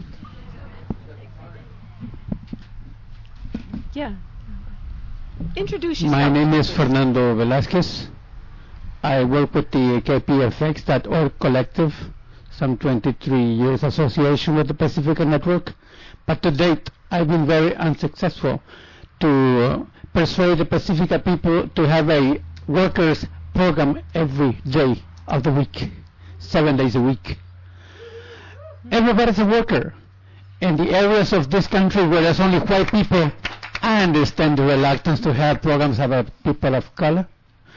yeah. Introduce yourself. My name is Fernando Velasquez. I work with the K P F X dot org collective, some twenty-three years association with the Pacifica Network. But to date, I've been very unsuccessful to uh, persuade the Pacifica people to have a workers program every day of the week, seven days a week. Everybody's a worker. In the areas of this country where there's only white people, I understand the reluctance to have programs about people of color.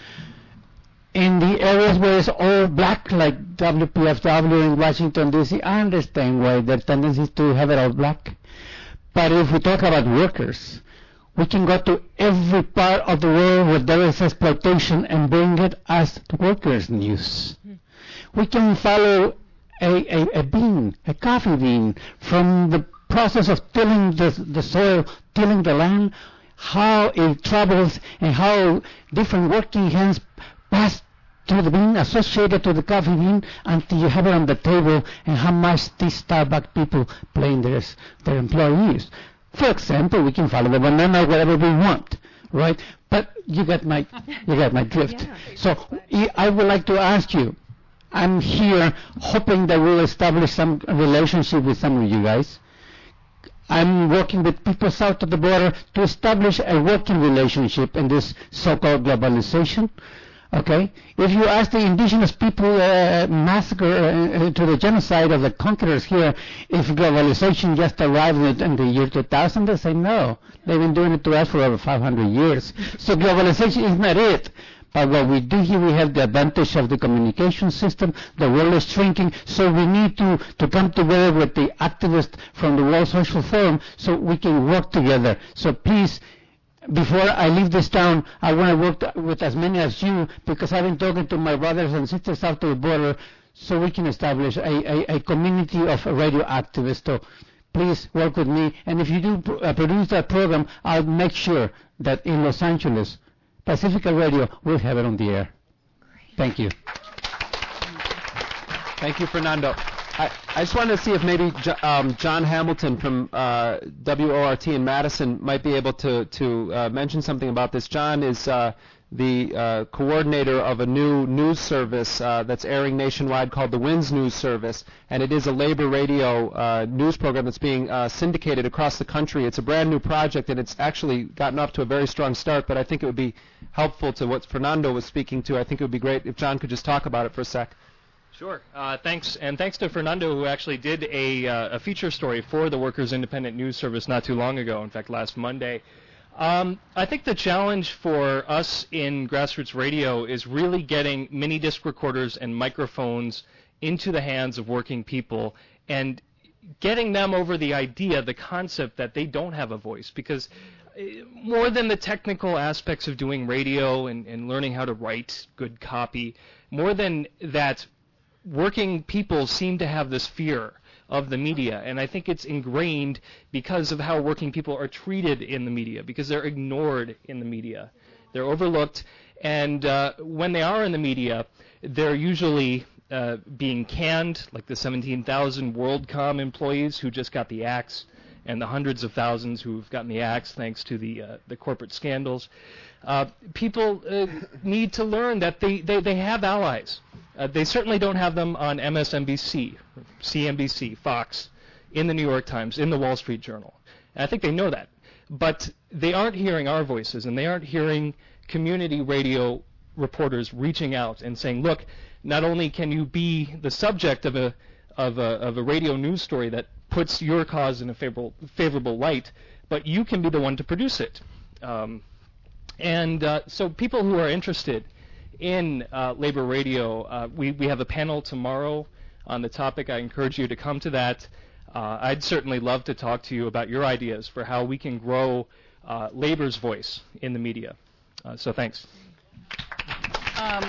In the areas where it's all black, like W P F W in Washington, D C, I understand why there are tendencies to have it all black. But if we talk about workers, we can go to every part of the world where there is exploitation and bring it as workers' news. Mm. We can follow a, a, a bean, a coffee bean, from the process of tilling the, the soil, tilling the land, how it travels and how different working hands pass to the bean, associated to the coffee bean, until you have it on the table, and how much these Starbucks people blame their, their employees. For example, we can follow the banana wherever we want, right? But you get my, you get my drift. Yeah. So I would like to ask you, I'm here hoping that we'll establish some relationship with some of you guys. I'm working with people south of the border to establish a working relationship in this so-called globalization. Okay? If you ask the indigenous people uh, massacre uh, to the genocide of the conquerors here, if globalization just arrived in, in the year two thousand, they say no. They've been doing it to us for over five hundred years. So globalization is not it. But what we do here, we have the advantage of the communication system. The world is shrinking, so we need to, to come together with the activists from the World Social Forum so we can work together. So please, before I leave this town, I want to work t- with as many as you, because I've been talking to my brothers and sisters south of the border, so we can establish a, a, a community of radio activists. So please work with me. And if you do pr- uh, produce that program, I'll make sure that in Los Angeles, Pacifica Radio will have it on the air. Great. Thank you. Thank you, Fernando. I, I just wanted to see if maybe jo- um, John Hamilton from uh, W O R T in Madison might be able to, to uh, mention something about this. John is uh, the uh, coordinator of a new news service uh, that's airing nationwide called the WINS News Service, and it is a labor radio uh, news program that's being uh, syndicated across the country. It's a brand new project, and it's actually gotten off to a very strong start, but I think it would be helpful to what Fernando was speaking to. I think it would be great if John could just talk about it for a sec. Sure. Uh, thanks, and thanks to Fernando, who actually did a, uh, a feature story for the Workers' Independent News Service not too long ago, in fact, last Monday. Um, I think the challenge for us in grassroots radio is really getting mini disc recorders and microphones into the hands of working people and getting them over the idea, the concept that they don't have a voice. Because more than the technical aspects of doing radio and, and learning how to write good copy, more than that, working people seem to have this fear of the media, and I think it's ingrained because of how working people are treated in the media, because they're ignored in the media. They're overlooked, and uh, when they are in the media, they're usually uh, being canned, like the seventeen thousand WorldCom employees who just got the axe, and the hundreds of thousands who've gotten the axe thanks to the uh, the corporate scandals. Uh, people uh, need to learn that they, they, they have allies. Uh, they certainly don't have them on M S N B C, C N B C, Fox, in the New York Times, in the Wall Street Journal. And I think they know that. But they aren't hearing our voices, and they aren't hearing community radio reporters reaching out and saying, look, not only can you be the subject of a of a, of a radio news story that puts your cause in a favorable, favorable light, but you can be the one to produce it. Um, and uh, so people who are interested in uh, labor radio, uh, we, we have a panel tomorrow on the topic. I encourage you to come to that. Uh, I'd certainly love to talk to you about your ideas for how we can grow uh, labor's voice in the media. Uh, so thanks. Um,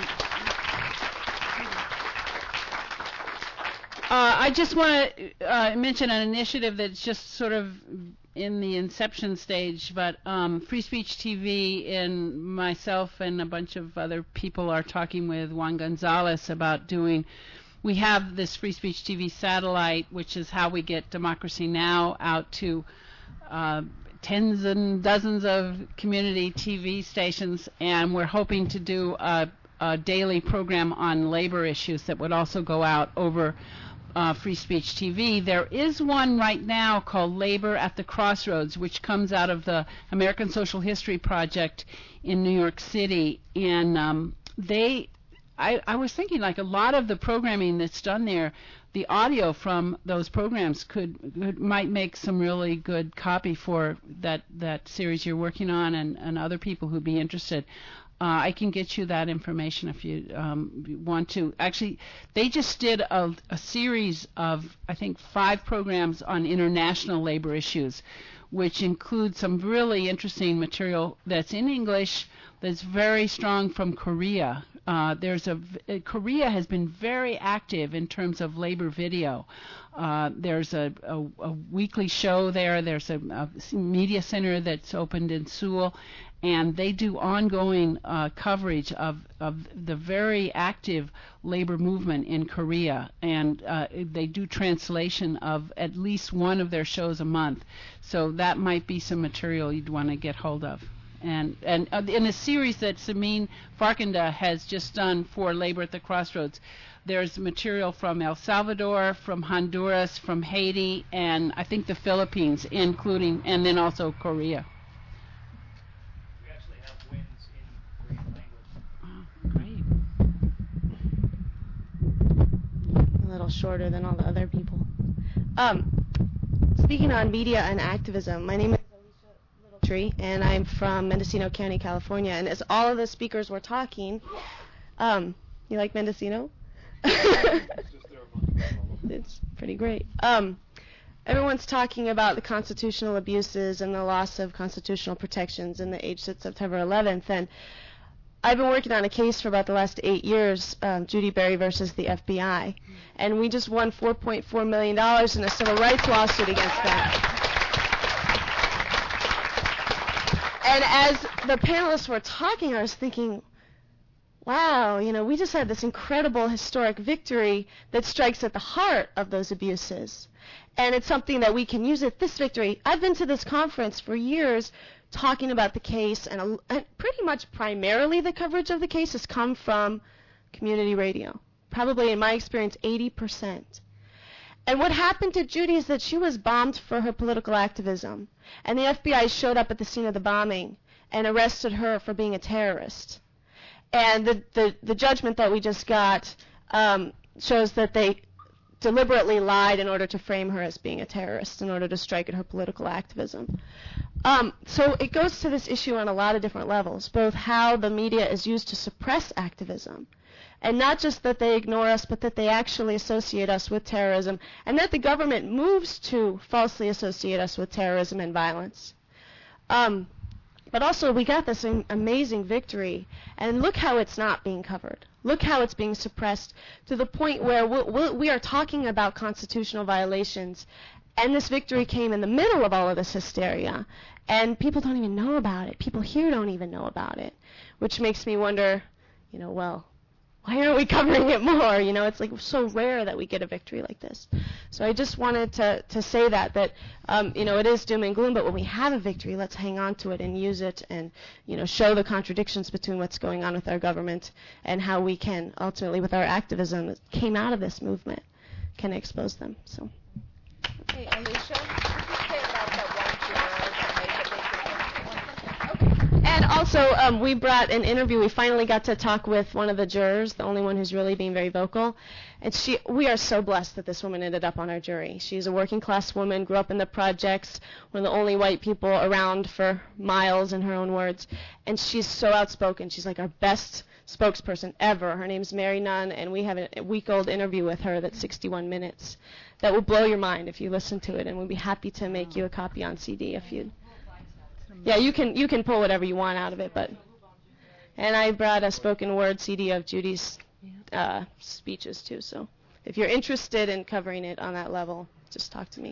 uh, I just want to uh, mention an initiative that's just sort of in the inception stage, but um, Free Speech T V and myself and a bunch of other people are talking with Juan Gonzalez about doing, we have this Free Speech T V satellite, which is how we get Democracy Now! Out to uh, tens and dozens of community T V stations, and we're hoping to do a, a daily program on labor issues that would also go out over Uh, Free Speech T V. There is one right now called Labor at the Crossroads, which comes out of the American Social History Project in New York City. And um, they, I, I was thinking, like, a lot of the programming that's done there, the audio from those programs could, could might make some really good copy for that, that series you're working on, and, and other people who'd be interested. Uh, I can get you that information if you um, want to. Actually, they just did a, a series of, I think, five programs on international labor issues, which include some really interesting material that's in English, that's very strong from Korea. Uh, there's a v- Korea has been very active in terms of labor video. Uh, there's a, a, a weekly show there. There's a, a media center that's opened in Seoul, and they do ongoing uh, coverage of, of the very active labor movement in Korea, and uh, they do translation of at least one of their shows a month. So that might be some material you'd want to get hold of. And, and uh, in a series that Samin Farkanda has just done for Labor at the Crossroads, there's material from El Salvador, from Honduras, from Haiti, and I think the Philippines, including, and then also Korea. We actually have wins in Oh, Korean great. A little shorter than all the other people. Um, speaking on media and activism, my name is Alicia Littletree, and I'm from Mendocino County, California. And as all of the speakers were talking, um, you like Mendocino? It's pretty great. Um, everyone's talking about the constitutional abuses and the loss of constitutional protections in the age since September eleventh, and I've been working on a case for about the last eight years, um, Judy Berry versus the F B I, and we just won four point four million dollars in a civil rights lawsuit against them. And as the panelists were talking, I was thinking, wow, you know, we just had this incredible historic victory that strikes at the heart of those abuses. And it's something that we can use at this victory. I've been to this conference for years talking about the case, and, a, and pretty much primarily the coverage of the case has come from community radio. Probably, in my experience, eighty percent. And what happened to Judy is that she was bombed for her political activism. And the F B I showed up at the scene of the bombing and arrested her for being a terrorist. And the, the, the judgment that we just got um, shows that they deliberately lied in order to frame her as being a terrorist, in order to strike at her political activism. Um, so it goes to this issue on a lot of different levels, both how the media is used to suppress activism, and not just that they ignore us, but that they actually associate us with terrorism, and that the government moves to falsely associate us with terrorism and violence. Um, But also, we got this amazing victory, and look how it's not being covered. Look how it's being suppressed to the point where we'll, we are talking about constitutional violations, and this victory came in the middle of all of this hysteria, and people don't even know about it. People here don't even know about it, which makes me wonder, you know, well, why aren't we covering it more? You know, it's like so rare that we get a victory like this. So I just wanted to, to say that, that, um, you know, it is doom and gloom, but when we have a victory, let's hang on to it and use it and, you know, show the contradictions between what's going on with our government and how we can ultimately, with our activism that came out of this movement, can expose them. So. Hey, Alicia, what did you say about that one juror that made the big And also, um, we brought an interview. We finally got to talk with one of the jurors, the only one who's really being very vocal. And she, we are so blessed that this woman ended up on our jury. She's a working class woman, grew up in the projects, one of the only white people around for miles, in her own words. And she's so outspoken. She's like our best spokesperson ever. Her name's Mary Nunn, and we have a week-old interview with her that's sixty-one minutes. That will blow your mind if you listen to it, and we'll be happy to make you a copy on C D if you. Yeah, you can you can pull whatever you want out of it, but. And I brought a spoken word C D of Judy's uh, speeches too. So if you're interested in covering it on that level, just talk to me.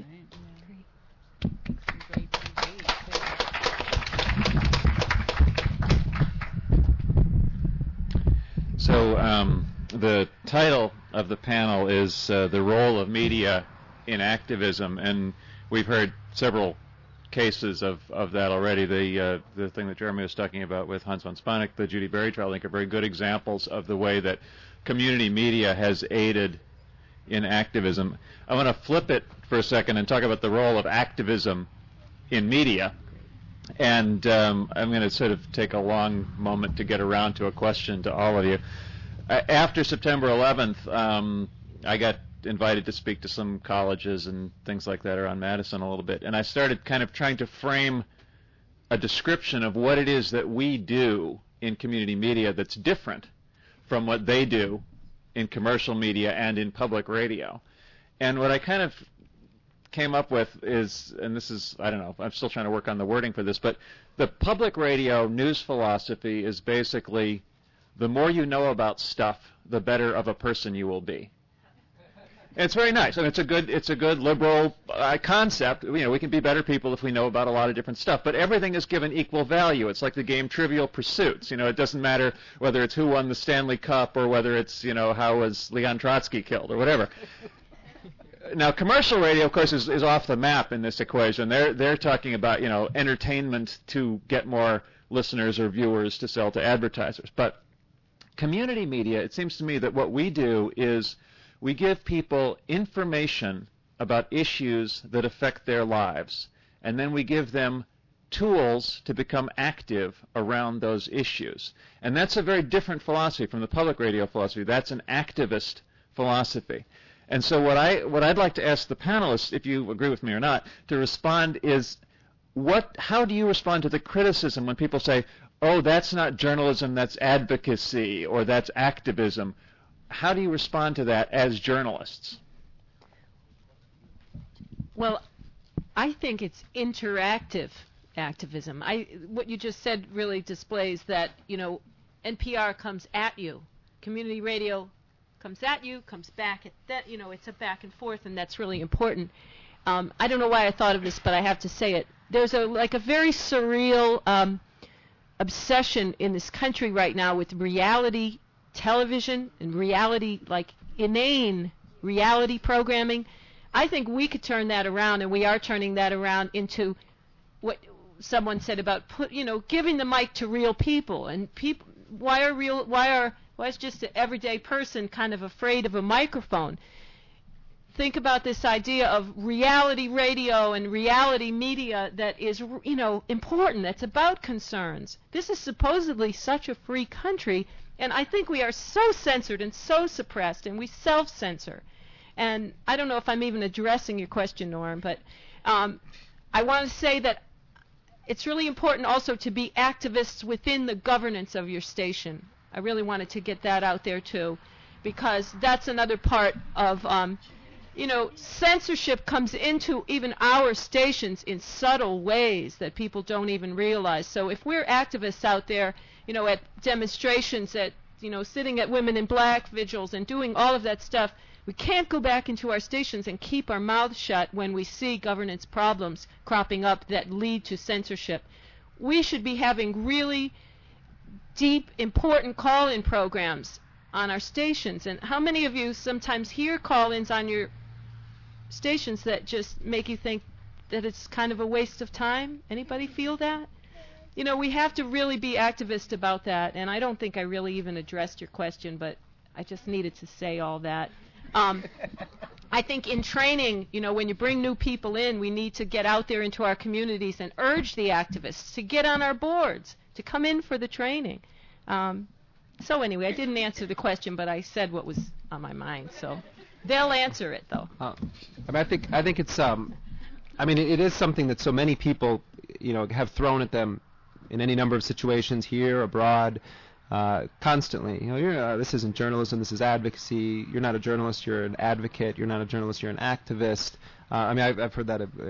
So um, the title of the panel is uh, The Role of Media in Activism, and we've heard several cases of, of that already. The uh, the thing that Jeremy was talking about with Hans von Spanek, the Judy Berry trial, I think are very good examples of the way that community media has aided in activism. I want to flip it for a second and talk about the role of activism in media. And um, I'm going to sort of take a long moment to get around to a question to all of you. Uh, after September eleventh, um, I got invited to speak to some colleges and things like that around Madison a little bit, and I started kind of trying to frame a description of what it is that we do in community media that's different from what they do in commercial media and in public radio. And what I kind of came up with is, and this is, I don't know, I'm still trying to work on the wording for this, but the public radio news philosophy is basically the more you know about stuff, the better of a person you will be. It's very nice, and it's a good, it's a good liberal uh, concept. You know, we can be better people if we know about a lot of different stuff. But everything is given equal value. It's like the game Trivial Pursuits. You know, it doesn't matter whether it's who won the Stanley Cup or whether it's, you know, how was Leon Trotsky killed or whatever. Now, commercial radio, of course, is, is off the map in this equation. They're they're talking about, you know, entertainment to get more listeners or viewers to sell to advertisers. But community media, it seems to me that what we do is we give people information about issues that affect their lives, and then we give them tools to become active around those issues. And that's a very different philosophy from the public radio philosophy. That's an activist philosophy. And so what, I, what I'd like to ask the panelists, if you agree with me or not, to respond is, what, how do you respond to the criticism when people say, oh, that's not journalism, that's advocacy, or that's activism? How do you respond to that as journalists? Well, I think it's interactive activism. I, what you just said really displays that, you know, N P R comes at you. Community radio comes at you, comes back at that, you know, it's a back and forth, and that's really important. Um, I don't know why I thought of this, but I have to say it. There's a like a very surreal um, obsession in this country right now with reality television and reality, like inane reality programming. I think we could turn that around, and we are turning that around into what someone said about put, you know, giving the mic to real people. And people, why are real? Why are why is just an everyday person kind of afraid of a microphone? Think about this idea of reality radio and reality media that is, you know, important. That's about concerns. This is supposedly such a free country. And I think we are so censored and so suppressed, and we self-censor. And I don't know if I'm even addressing your question, Norm, but um, I want to say that it's really important also to be activists within the governance of your station. I really wanted to get that out there, too, because that's another part of, um, you know, censorship comes into even our stations in subtle ways that people don't even realize. So if we're activists out there, you know, at demonstrations, at, you know, sitting at Women in Black vigils and doing all of that stuff, we can't go back into our stations and keep our mouths shut when we see governance problems cropping up that lead to censorship. We should be having really deep, important call-in programs on our stations. And how many of you sometimes hear call-ins on your stations that just make you think that it's kind of a waste of time? Anybody feel that? You know, we have to really be activist about that, and I don't think I really even addressed your question, but I just needed to say all that. Um, I think in training, you know, when you bring new people in, we need to get out there into our communities and urge the activists to get on our boards, to come in for the training. Um, so anyway, I didn't answer the question, but I said what was on my mind, so they'll answer it, though. Uh, I, mean, I think I think it's um, I mean, it, it is something that so many people, you know, have thrown at them in any number of situations here, abroad, uh, constantly. You know, you're, uh, this isn't journalism, this is advocacy. You're not a journalist, you're an advocate. You're not a journalist, you're an activist. Uh, I mean, I've, I've heard that, uh, you know,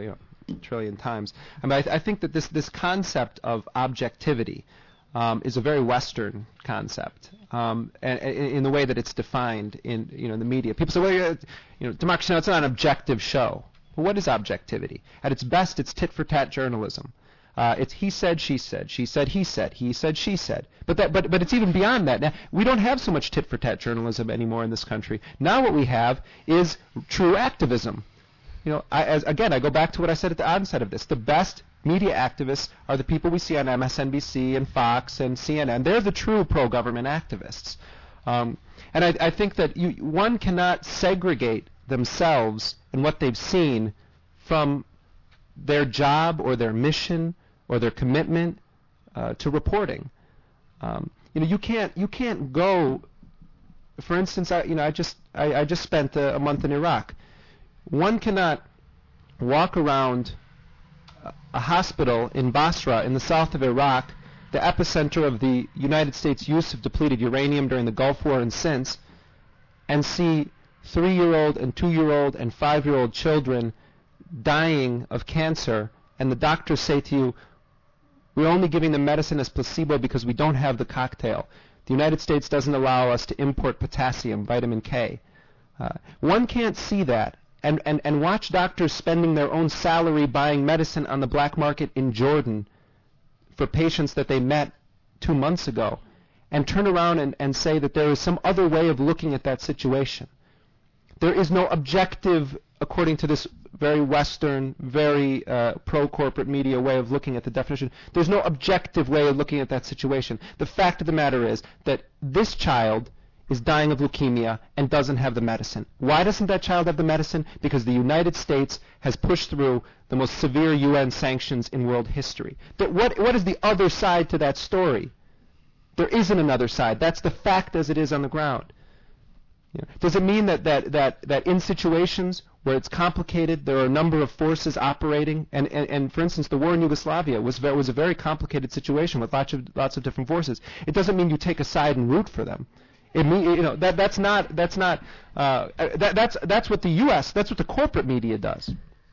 trillion times. I mean, I, th- I think that this this concept of objectivity um, is a very Western concept, um, and, and in the way that it's defined in you know the media. People say, well, you know, Democracy Now! It's not an objective show. Well, what is objectivity? At its best, it's tit-for-tat journalism. Uh, it's he said, she said, she said, he said, he said, she said. But that, but but it's even beyond that. Now, we don't have so much tit-for-tat journalism anymore in this country. Now what we have is true activism. You know, I, as, again, I go back to what I said at the onset of this. The best media activists are the people we see on M S N B C and Fox and C N N. They're the true pro-government activists. Um, and I, I think that you, one cannot segregate themselves and what they've seen from their job or their mission or their commitment uh, to reporting. Um, you know, you can't you can't go. For instance, I you know I just I, I just spent a, a month in Iraq. One cannot walk around a, a hospital in Basra in the south of Iraq, the epicenter of the United States use of depleted uranium during the Gulf War and since, and see three-year-old and two-year-old and five-year-old children dying of cancer, and the doctors say to you, we're only giving them medicine as placebo because we don't have the cocktail. The United States doesn't allow us to import potassium, vitamin K. Uh, one can't see that and, and, and watch doctors spending their own salary buying medicine on the black market in Jordan for patients that they met two months ago and turn around and, and say that there is some other way of looking at that situation. There is no objective, according to this very Western, very uh, pro-corporate media way of looking at the definition. There's no objective way of looking at that situation. The fact of the matter is that this child is dying of leukemia and doesn't have the medicine. Why doesn't that child have the medicine? Because the United States has pushed through the most severe U N sanctions in world history. But what, what is the other side to that story? There isn't another side. That's the fact as it is on the ground. You know, does it mean that, that, that, that in situations where it's complicated, there are a number of forces operating, and, and, and for instance, the war in Yugoslavia was, ve- was a very complicated situation with lots of, lots of different forces. It doesn't mean you take a side and root for them. It mean, you know, that, that's not, that's not, uh, that, that's, that's what the U S, that's what the corporate media does.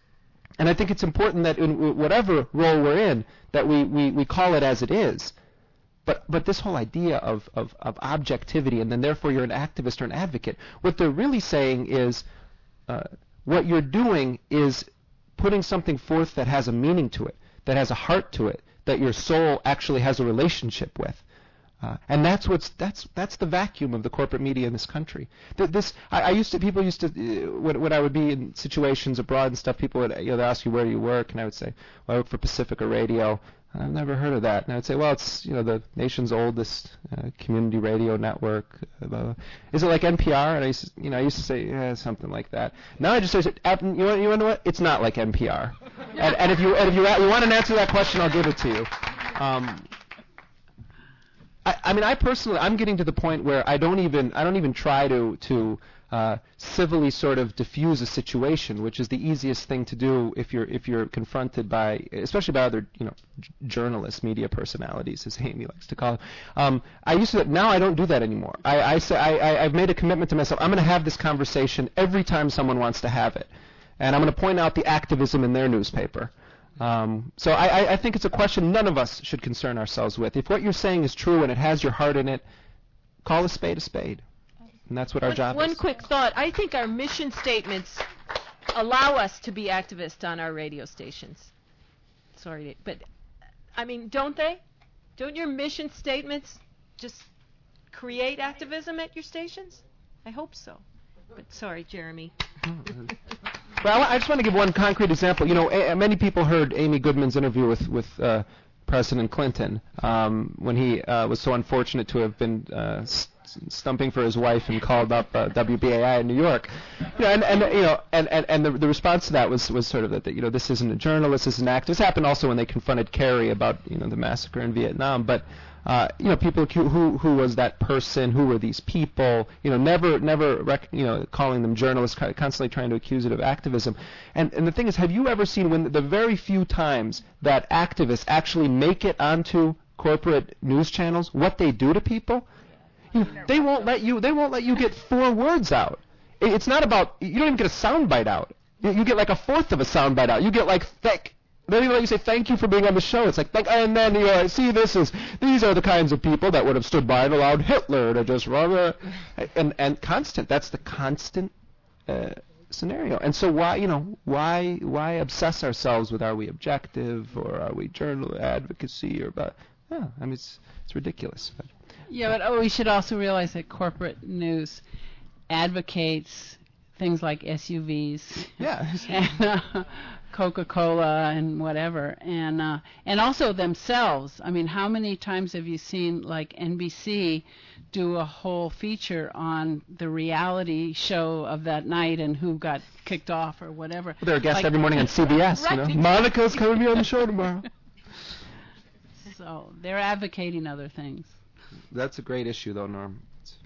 And I think it's important that in whatever role we're in, that we, we, we call it as it is. But but this whole idea of, of, of objectivity, and then therefore you're an activist or an advocate, what they're really saying is uh, what you're doing is putting something forth that has a meaning to it, that has a heart to it, that your soul actually has a relationship with. Uh, and that's what's that's that's the vacuum of the corporate media in this country. Th- this I, I used to people used to uh, when, when I would be in situations abroad and stuff, people would you know ask you where you work, and I would say, well, I work for Pacifica Radio. I've never heard of that. And I'd say, well, it's you know the nation's oldest uh, community radio network. Uh, is it like N P R? And I used to, you know I used to say yeah, something like that. Now I just say, you know, you know what? It's not like N P R. and, and if you and if you, you want an answer to that question, I'll give it to you. Um, I, I mean, I personally, I'm getting to the point where I don't even I don't even try to to uh, civilly sort of diffuse a situation, which is the easiest thing to do if you're if you're confronted by, especially by other you know j- journalists, media personalities, as Amy likes to call them. Um, I used to now I don't do that anymore. I, I say I, I, I've made a commitment to myself. I'm going to have this conversation every time someone wants to have it, and I'm going to point out the activism in their newspaper. Um, so I, I, I think it's a question none of us should concern ourselves with. If what you're saying is true and it has your heart in it, call a spade a spade. And that's what our one, job one is. One quick thought. I think our mission statements allow us to be activists on our radio stations. Sorry, but, I mean, don't they? Don't your mission statements just create activism at your stations? I hope so. But sorry, Jeremy. Well, I just want to give one concrete example. You know, a- many people heard Amy Goodman's interview with with uh, President Clinton um, when he uh, was so unfortunate to have been uh, s- stumping for his wife and called up uh, W B A I in New York. You know, and, and you know, and, and, and the, the response to that was, was sort of that, that you know this isn't a journalist, this is an activist. This happened also when they confronted Kerry about you know the massacre in Vietnam, but. Uh, you know, people who, who who was that person? Who were these people? You know, never never rec- you know calling them journalists, constantly trying to accuse it of activism. And and the thing is, have you ever seen when the very few times that activists actually make it onto corporate news channels, what they do to people? You know, they won't let you. They won't let you get four words out. It, it's not about. You don't even get a soundbite out. You, you get like a fourth of a soundbite out. You get like thank. They don't even let you say thank you for being on the show. It's like thank, and then you know, see this is these are the kinds of people that would have stood by and allowed Hitler to just run a, and and constant. That's the constant uh, scenario. And so why you know why why obsess ourselves with are we objective or are we journal advocacy or about? Yeah, I mean it's it's ridiculous. But. Yeah, but oh, we should also realize that corporate news advocates things like S U Vs. Yeah. and, uh, Coca-Cola and whatever, and uh, and also themselves. I mean, how many times have you seen like N B C do a whole feature on the reality show of that night and who got kicked off or whatever? Well, they're a guest like, every morning on C B S. right, You know, exactly. Monica's coming to be on the show tomorrow. So they're advocating other things. That's a great issue, though, Norm.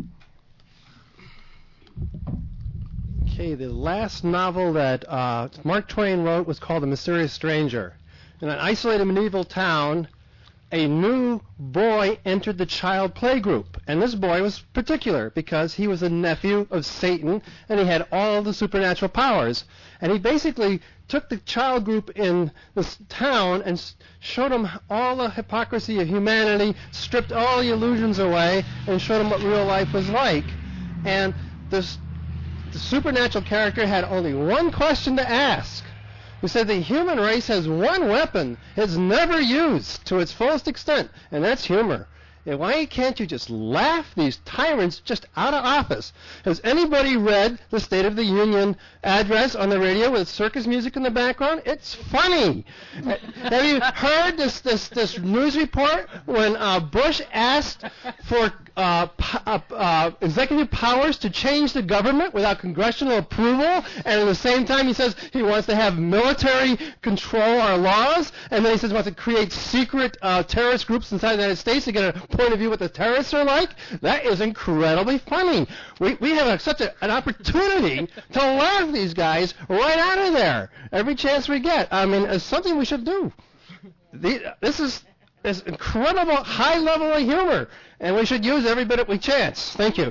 Okay, the last novel that uh, Mark Twain wrote was called The Mysterious Stranger. In an isolated medieval town, a new boy entered the child play group. And this boy was particular because he was a nephew of Satan and he had all the supernatural powers. And he basically took the child group in this town and s- showed them all the hypocrisy of humanity, stripped all the illusions away, and showed them what real life was like. And this The supernatural character had only one question to ask. He said the human race has one weapon it's never used to its fullest extent, and that's humor. And why can't you just laugh these tyrants just out of office? Has anybody read the State of the Union address on the radio with circus music in the background? It's funny. Uh, Have you heard this this this news report when uh, Bush asked for uh, p- uh, uh, executive powers to change the government without congressional approval, and at the same time he says he wants to have military control our laws, and then he says he wants to create secret uh, terrorist groups inside the United States to get a point of view what the terrorists are like? That is incredibly funny. We we have a, such a, an opportunity to laugh these guys right out of there every chance we get. I mean, it's something we should do. The, this is this incredible high level of humor, and we should use every bit of we chance. Thank you.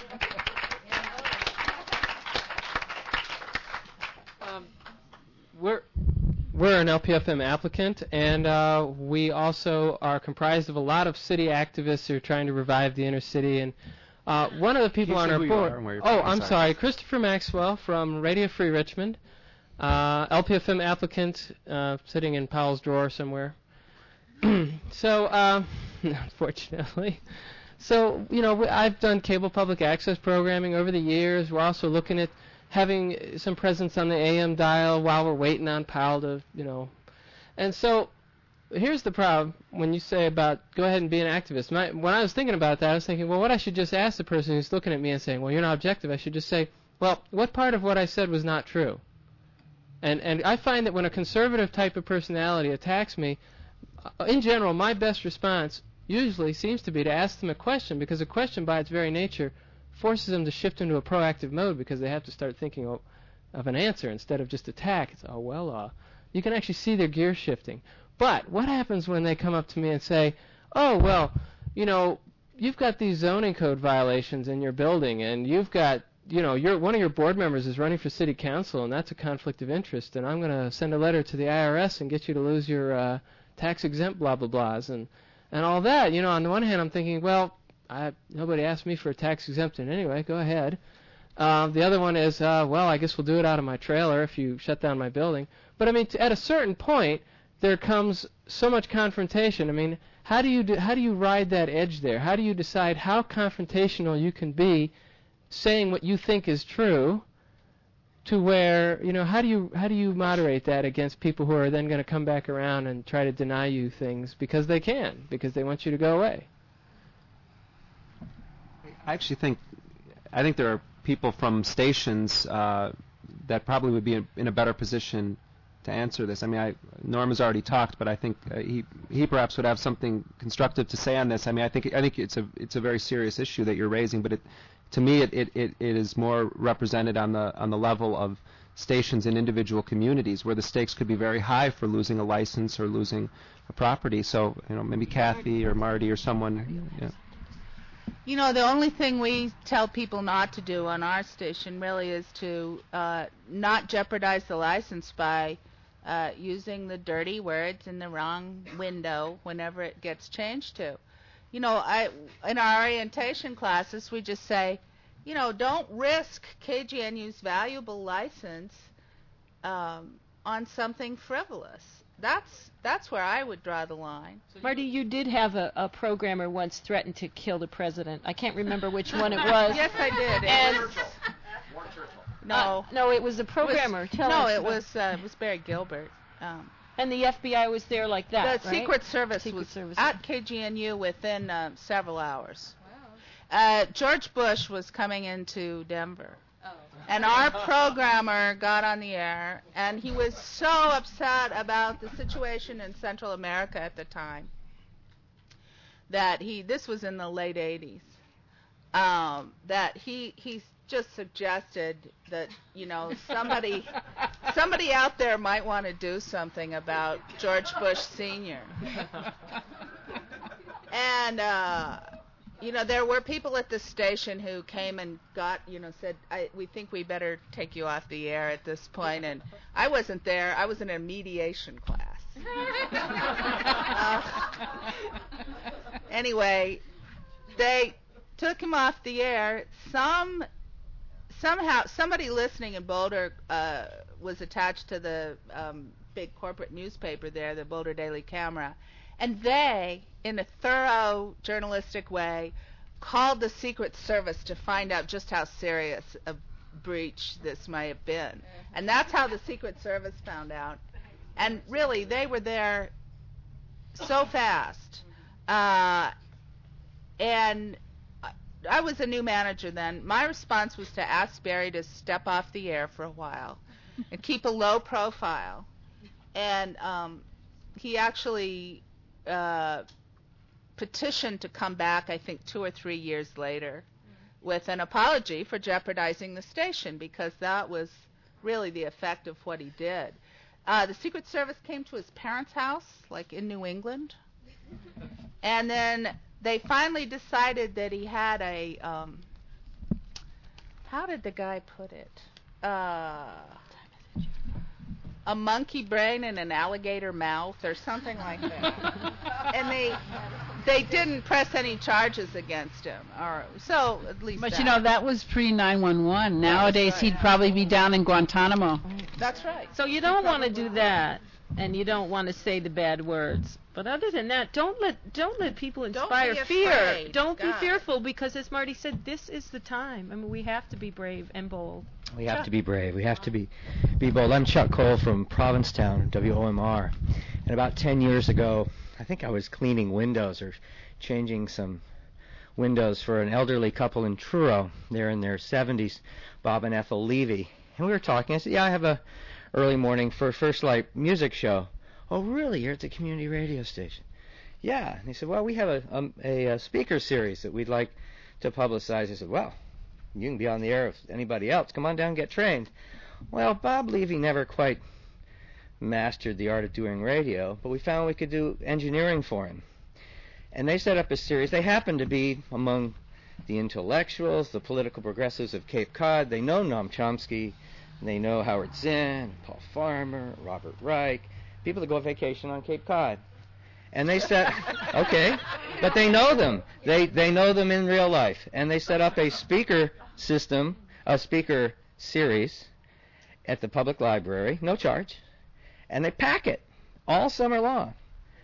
Um, we're we're an L P F M applicant, and uh, we also are comprised of a lot of city activists who are trying to revive the inner city. And uh, one of the people Can on you say our who you board. are and where you're Oh, from? I'm Sorry. sorry, Christopher Maxwell from Radio Free Richmond, uh, L P F M applicant, uh, sitting in Powell's drawer somewhere. so, uh, unfortunately. So, you know, we, I've done cable public access programming over the years. We're also looking at having some presence on the A M dial while we're waiting on Powell to, you know. And so, here's the problem when you say about go ahead and be an activist. My, when I was thinking about that, I was thinking, well, what I should just ask the person who's looking at me and saying, well, you're not objective, I should just say, well, what part of what I said was not true? And and I find that when a conservative type of personality attacks me, uh, in general, my best response usually seems to be to ask them a question, because a question by its very nature forces them to shift into a proactive mode because they have to start thinking of, of an answer instead of just attack. It's, oh, well, uh, you can actually see their gears shifting. But what happens when they come up to me and say, oh, well, you know, you've got these zoning code violations in your building, and you've got, you know, your one of your board members is running for city council, and that's a conflict of interest, and I'm going to send a letter to the I R S and get you to lose your uh, tax-exempt blah, blah, blahs, and, and all that. You know, on the one hand, I'm thinking, well, I, nobody asked me for a tax-exemption anyway. Go ahead. Uh, the other one is, uh, well, I guess we'll do it out of my trailer if you shut down my building. But, I mean, t- at a certain point, there comes so much confrontation. I mean, how do you do, how do you ride that edge there? How do you decide how confrontational you can be, saying what you think is true, to where, you know, how do you how do you moderate that against people who are then going to come back around and try to deny you things because they can, because they want you to go away? I actually think, I think there are people from stations uh, that probably would be in, in a better position to answer this. I mean, I, Norm has already talked, but I think uh, he he perhaps would have something constructive to say on this. I mean, I think I think it's a it's a very serious issue that you're raising, but it, to me, it, it, it, it is more represented on the on the level of stations in individual communities where the stakes could be very high for losing a license or losing a property. So, you know, maybe Kathy or Marty or someone. Yeah. You know, the only thing we tell people not to do on our station really is to uh, not jeopardize the license by uh, using the dirty words in the wrong window whenever it gets changed to. You know, I in our orientation classes, we just say, you know, don't risk K G N U's valuable license um, on something frivolous. That's that's where I would draw the line. Marty, you did have a, a programmer once threaten to kill the president. I can't remember which one it was. Yes, I did. It And was, no, uh, no, it was a programmer. It was, Tell no, us it about- was uh, it was Barry Gilbert. Um, And the F B I was there like that, the right? Secret Service Secret was Service. at K G N U within uh, several hours. Uh, George Bush was coming into Denver. And our programmer got on the air, and he was so upset about the situation in Central America at the time that he, this was in the late eighties, um, that he he just suggested that, you know, somebody somebody out there might want to do something about George Bush Senior And uh, you know, there were people at the station who came and got, you know, said, I, we think we better take you off the air at this point. And I wasn't there. I was in a mediation class. uh, anyway, they took him off the air. Some somehow somebody listening in Boulder uh, was attached to the um, big corporate newspaper there, the Boulder Daily Camera. And they, in a thorough journalistic way, called the Secret Service to find out just how serious a breach this might have been. And that's how the Secret Service found out. And really, they were there so fast. Uh, and I was a new manager then. My response was to ask Barry to step off the air for a while and keep a low profile. And um, he actually uh, petitioned to come back, I think, two or three years later with an apology for jeopardizing the station, because that was really the effect of what he did. Uh, the Secret Service came to his parents' house, like in New England, and then they finally decided that he had a, um, how did the guy put it? Uh, a monkey brain and an alligator mouth or something like that. And they they didn't press any charges against him, or so at least. But that. you know, that was pre nine one one. Nowadays, right. he'd probably be down in Guantanamo. That's right. So you don't want to do that, and you don't want to say the bad words. But other than that, don't let don't let people inspire be fear. afraid. Don't be God. fearful, because as Marty said, this is the time. I mean, we have to be brave and bold. We have to be brave. We have to be be bold. I'm Chuck Cole from Provincetown, W O M R. And about ten years ago, I think I was cleaning windows or changing some windows for an elderly couple in Truro. They're in their seventies, Bob and Ethel Levy. And we were talking. I said, yeah, I have a early morning for First Light music show. Oh, really? You're at the community radio station? Yeah. And he said, well, we have a, um, a, a speaker series that we'd like to publicize. I said, well, you can be on the air with anybody else. Come on down and get trained. Well, Bob Levy never quite mastered the art of doing radio, but we found we could do engineering for him. And they set up a series. They happen to be among the intellectuals, the political progressives of Cape Cod. They know Noam Chomsky. They know Howard Zinn, Paul Farmer, Robert Reich, people that go on vacation on Cape Cod. And they set, okay, but they know them. They they know them in real life. And they set up a speaker system, a speaker series at the public library, no charge. And they pack it all summer long.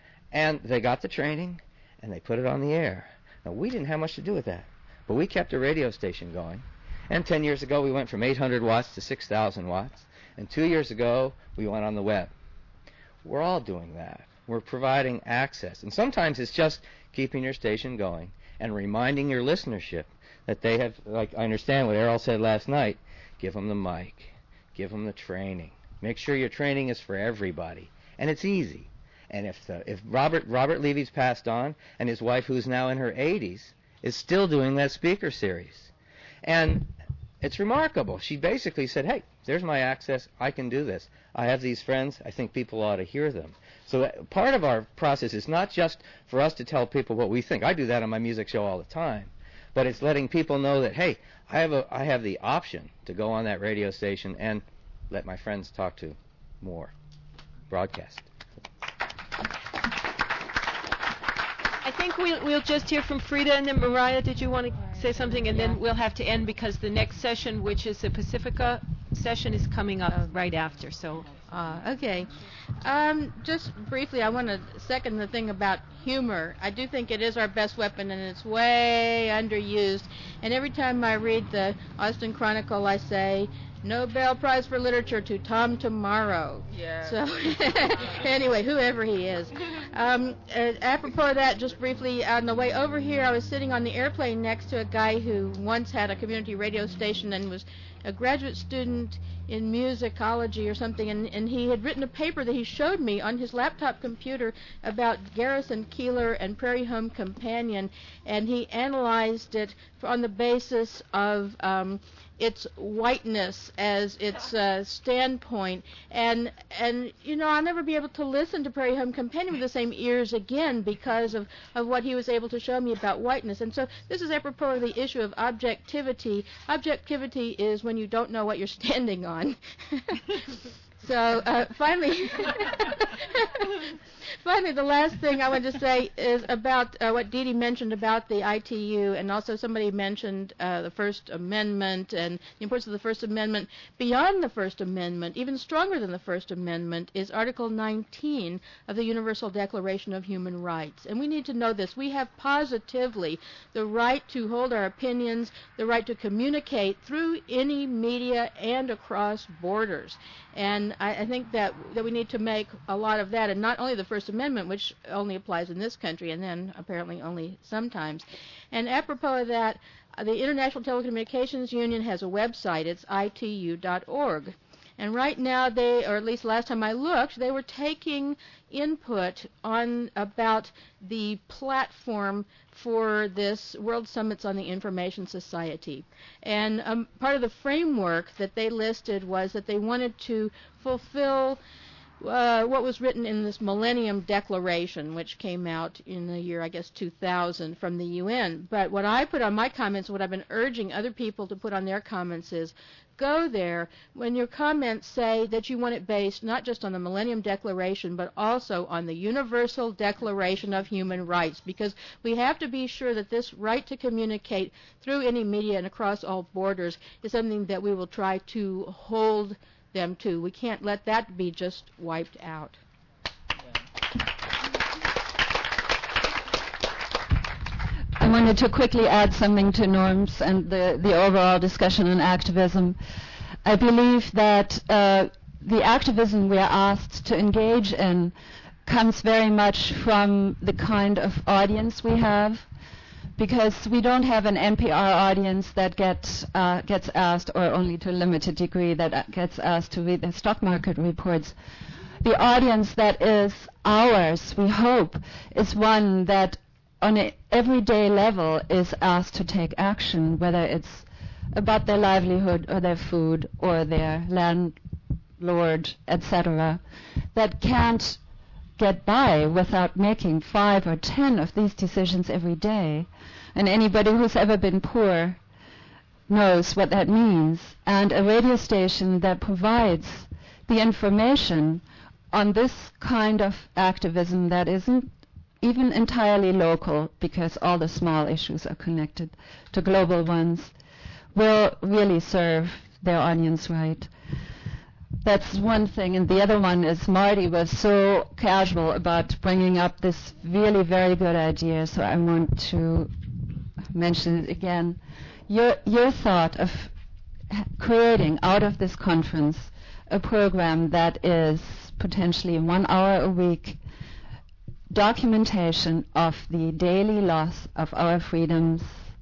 And they got the training, and they put it on the air. Now, we didn't have much to do with that, but we kept a radio station going. And ten years ago, we went from eight hundred watts to six thousand watts. And two years ago, we went on the web. We're all doing that. We're providing access. And sometimes it's just keeping your station going and reminding your listenership that they have, like I understand what Errol said last night, give them the mic, give them the training. Make sure your training is for everybody. And it's easy. And if the, if Robert Robert Levy's passed on, and his wife, who's now in her eighties, is still doing that speaker series. And it's remarkable. She basically said, hey, there's my access. I can do this. I have these friends. I think people ought to hear them. So uh, part of our process is not just for us to tell people what we think. I do that on my music show all the time. but it's letting people know that, hey, I have a I have the option to go on that radio station and let my friends talk to more broadcast. I think we'll, we'll just hear from Frida, and then Mariah, did you want to say something? And then we'll have to end because the next session, which is the Pacifica session, is coming up right after. So, uh, okay. Um, just briefly, I want to second the thing about humor. I do think it is our best weapon, and it's way underused. And every time I read the Austin Chronicle, I say, Nobel Prize for Literature to Tom Tomorrow. Yeah. So, anyway, whoever he is. Um, uh, apropos of that, just briefly, on the way over here, I was sitting on the airplane next to a guy who once had a community radio station and was a graduate student in musicology or something, and, and he had written a paper that he showed me on his laptop computer about Garrison Keillor and Prairie Home Companion, and he analyzed it on the basis of um, its whiteness as its uh, standpoint, and and you know, I'll never be able to listen to Prairie Home Companion with the same ears again because of, of what he was able to show me about whiteness. And so this is apropos of the issue of objectivity. Objectivity is when you don't know what you're standing on. So uh, finally, finally, the last thing I want to say is about uh, what Dee Dee mentioned about the I T U, and also somebody mentioned uh, the First Amendment and the importance of the First Amendment. Beyond the First Amendment, even stronger than the First Amendment, is Article nineteen of the Universal Declaration of Human Rights. And we need to know this. We have positively the right to hold our opinions, the right to communicate through any media and across borders. And I, I think that that we need to make a lot of that, and not only the First Amendment, which only applies in this country, and then apparently only sometimes. And apropos of that, uh, the International Telecommunications Union has a website. It's I T U dot org. And right now, they, or at least last time I looked, they were taking input on about the platform for this World Summits on the Information Society. And um, part of the framework that they listed was that they wanted to fulfill uh, what was written in this Millennium Declaration, which came out in the year, I guess, two thousand from the U N. But what I put on my comments, what I've been urging other people to put on their comments is, go there when your comments say that you want it based not just on the Millennium Declaration, but also on the Universal Declaration of Human Rights, because we have to be sure that this right to communicate through any media and across all borders is something that we will try to hold them to. We can't let that be just wiped out. I wanted to quickly add something to Norm's and the, the overall discussion on activism. I believe that uh, the activism we are asked to engage in comes very much from the kind of audience we have, because we don't have an N P R audience that gets, uh, gets asked, or only to a limited degree, that uh, gets asked to read the stock market reports. The audience that is ours, we hope, is one that on an everyday level is asked to take action, whether it's about their livelihood or their food or their landlord, et cetera, that can't get by without making five or ten of these decisions every day. And anybody who's ever been poor knows what that means. And a radio station that provides the information on this kind of activism that isn't even entirely local, because all the small issues are connected to global ones, will really serve their audience right. That's one thing. And the other one is Marty was so casual about bringing up this really very good idea, so I want to mention it again. Your, your thought of creating out of this conference a program that is potentially one hour a week documentation of the daily loss of our freedoms,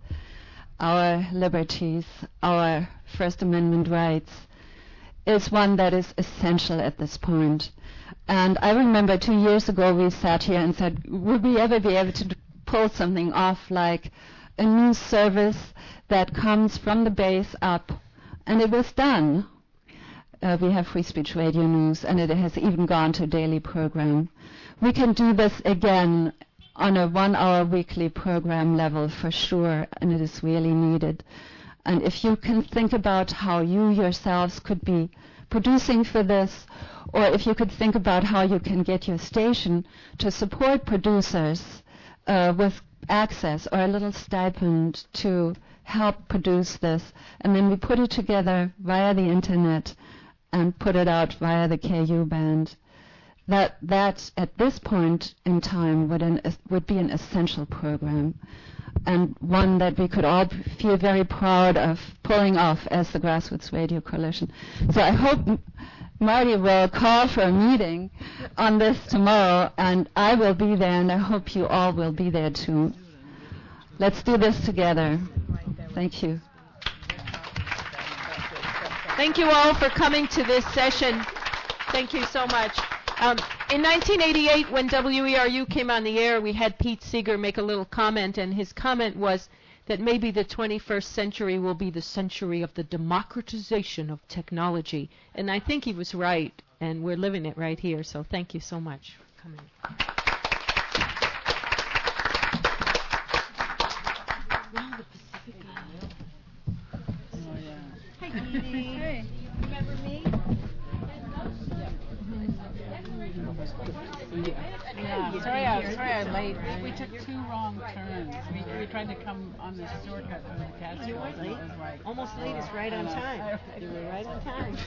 our liberties, our First Amendment rights, is one that is essential at this point. And I remember two years ago we sat here and said, would we ever be able to pull something off like a news service that comes from the base up? And it was done. Uh, we have Free Speech Radio News, and it has even gone to a daily program. We can do this again on a one-hour weekly program level for sure, and it is really needed. And if you can think about how you yourselves could be producing for this, or if you could think about how you can get your station to support producers uh, with access or a little stipend to help produce this, and then we put it together via the internet and put it out via the K U band. That that at this point in time would an, would be an essential program, and one that we could all feel very proud of pulling off as the Grassroots Radio Coalition. So I hope M- Marty will call for a meeting on this tomorrow, and I will be there, and I hope you all will be there too. Let's do this together. Thank you. Thank you all for coming to this session. Thank you so much. Um, in nineteen eighty-eight, when W E R U came on the air, we had Pete Seeger make a little comment, and his comment was that maybe the twenty-first century will be the century of the democratization of technology. And I think he was right, and we're living it right here. So thank you so much for coming. Hi, Edie. Hey. Remember me? Yeah, sorry, I, sorry I'm late. We took two wrong turns. We, we were trying to come on this shortcut from the Catskills. You weren't and it late. was like, Almost late is right on time. You were right on time.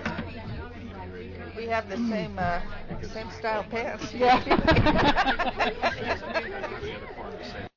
We have the same uh, same style pants. Yeah.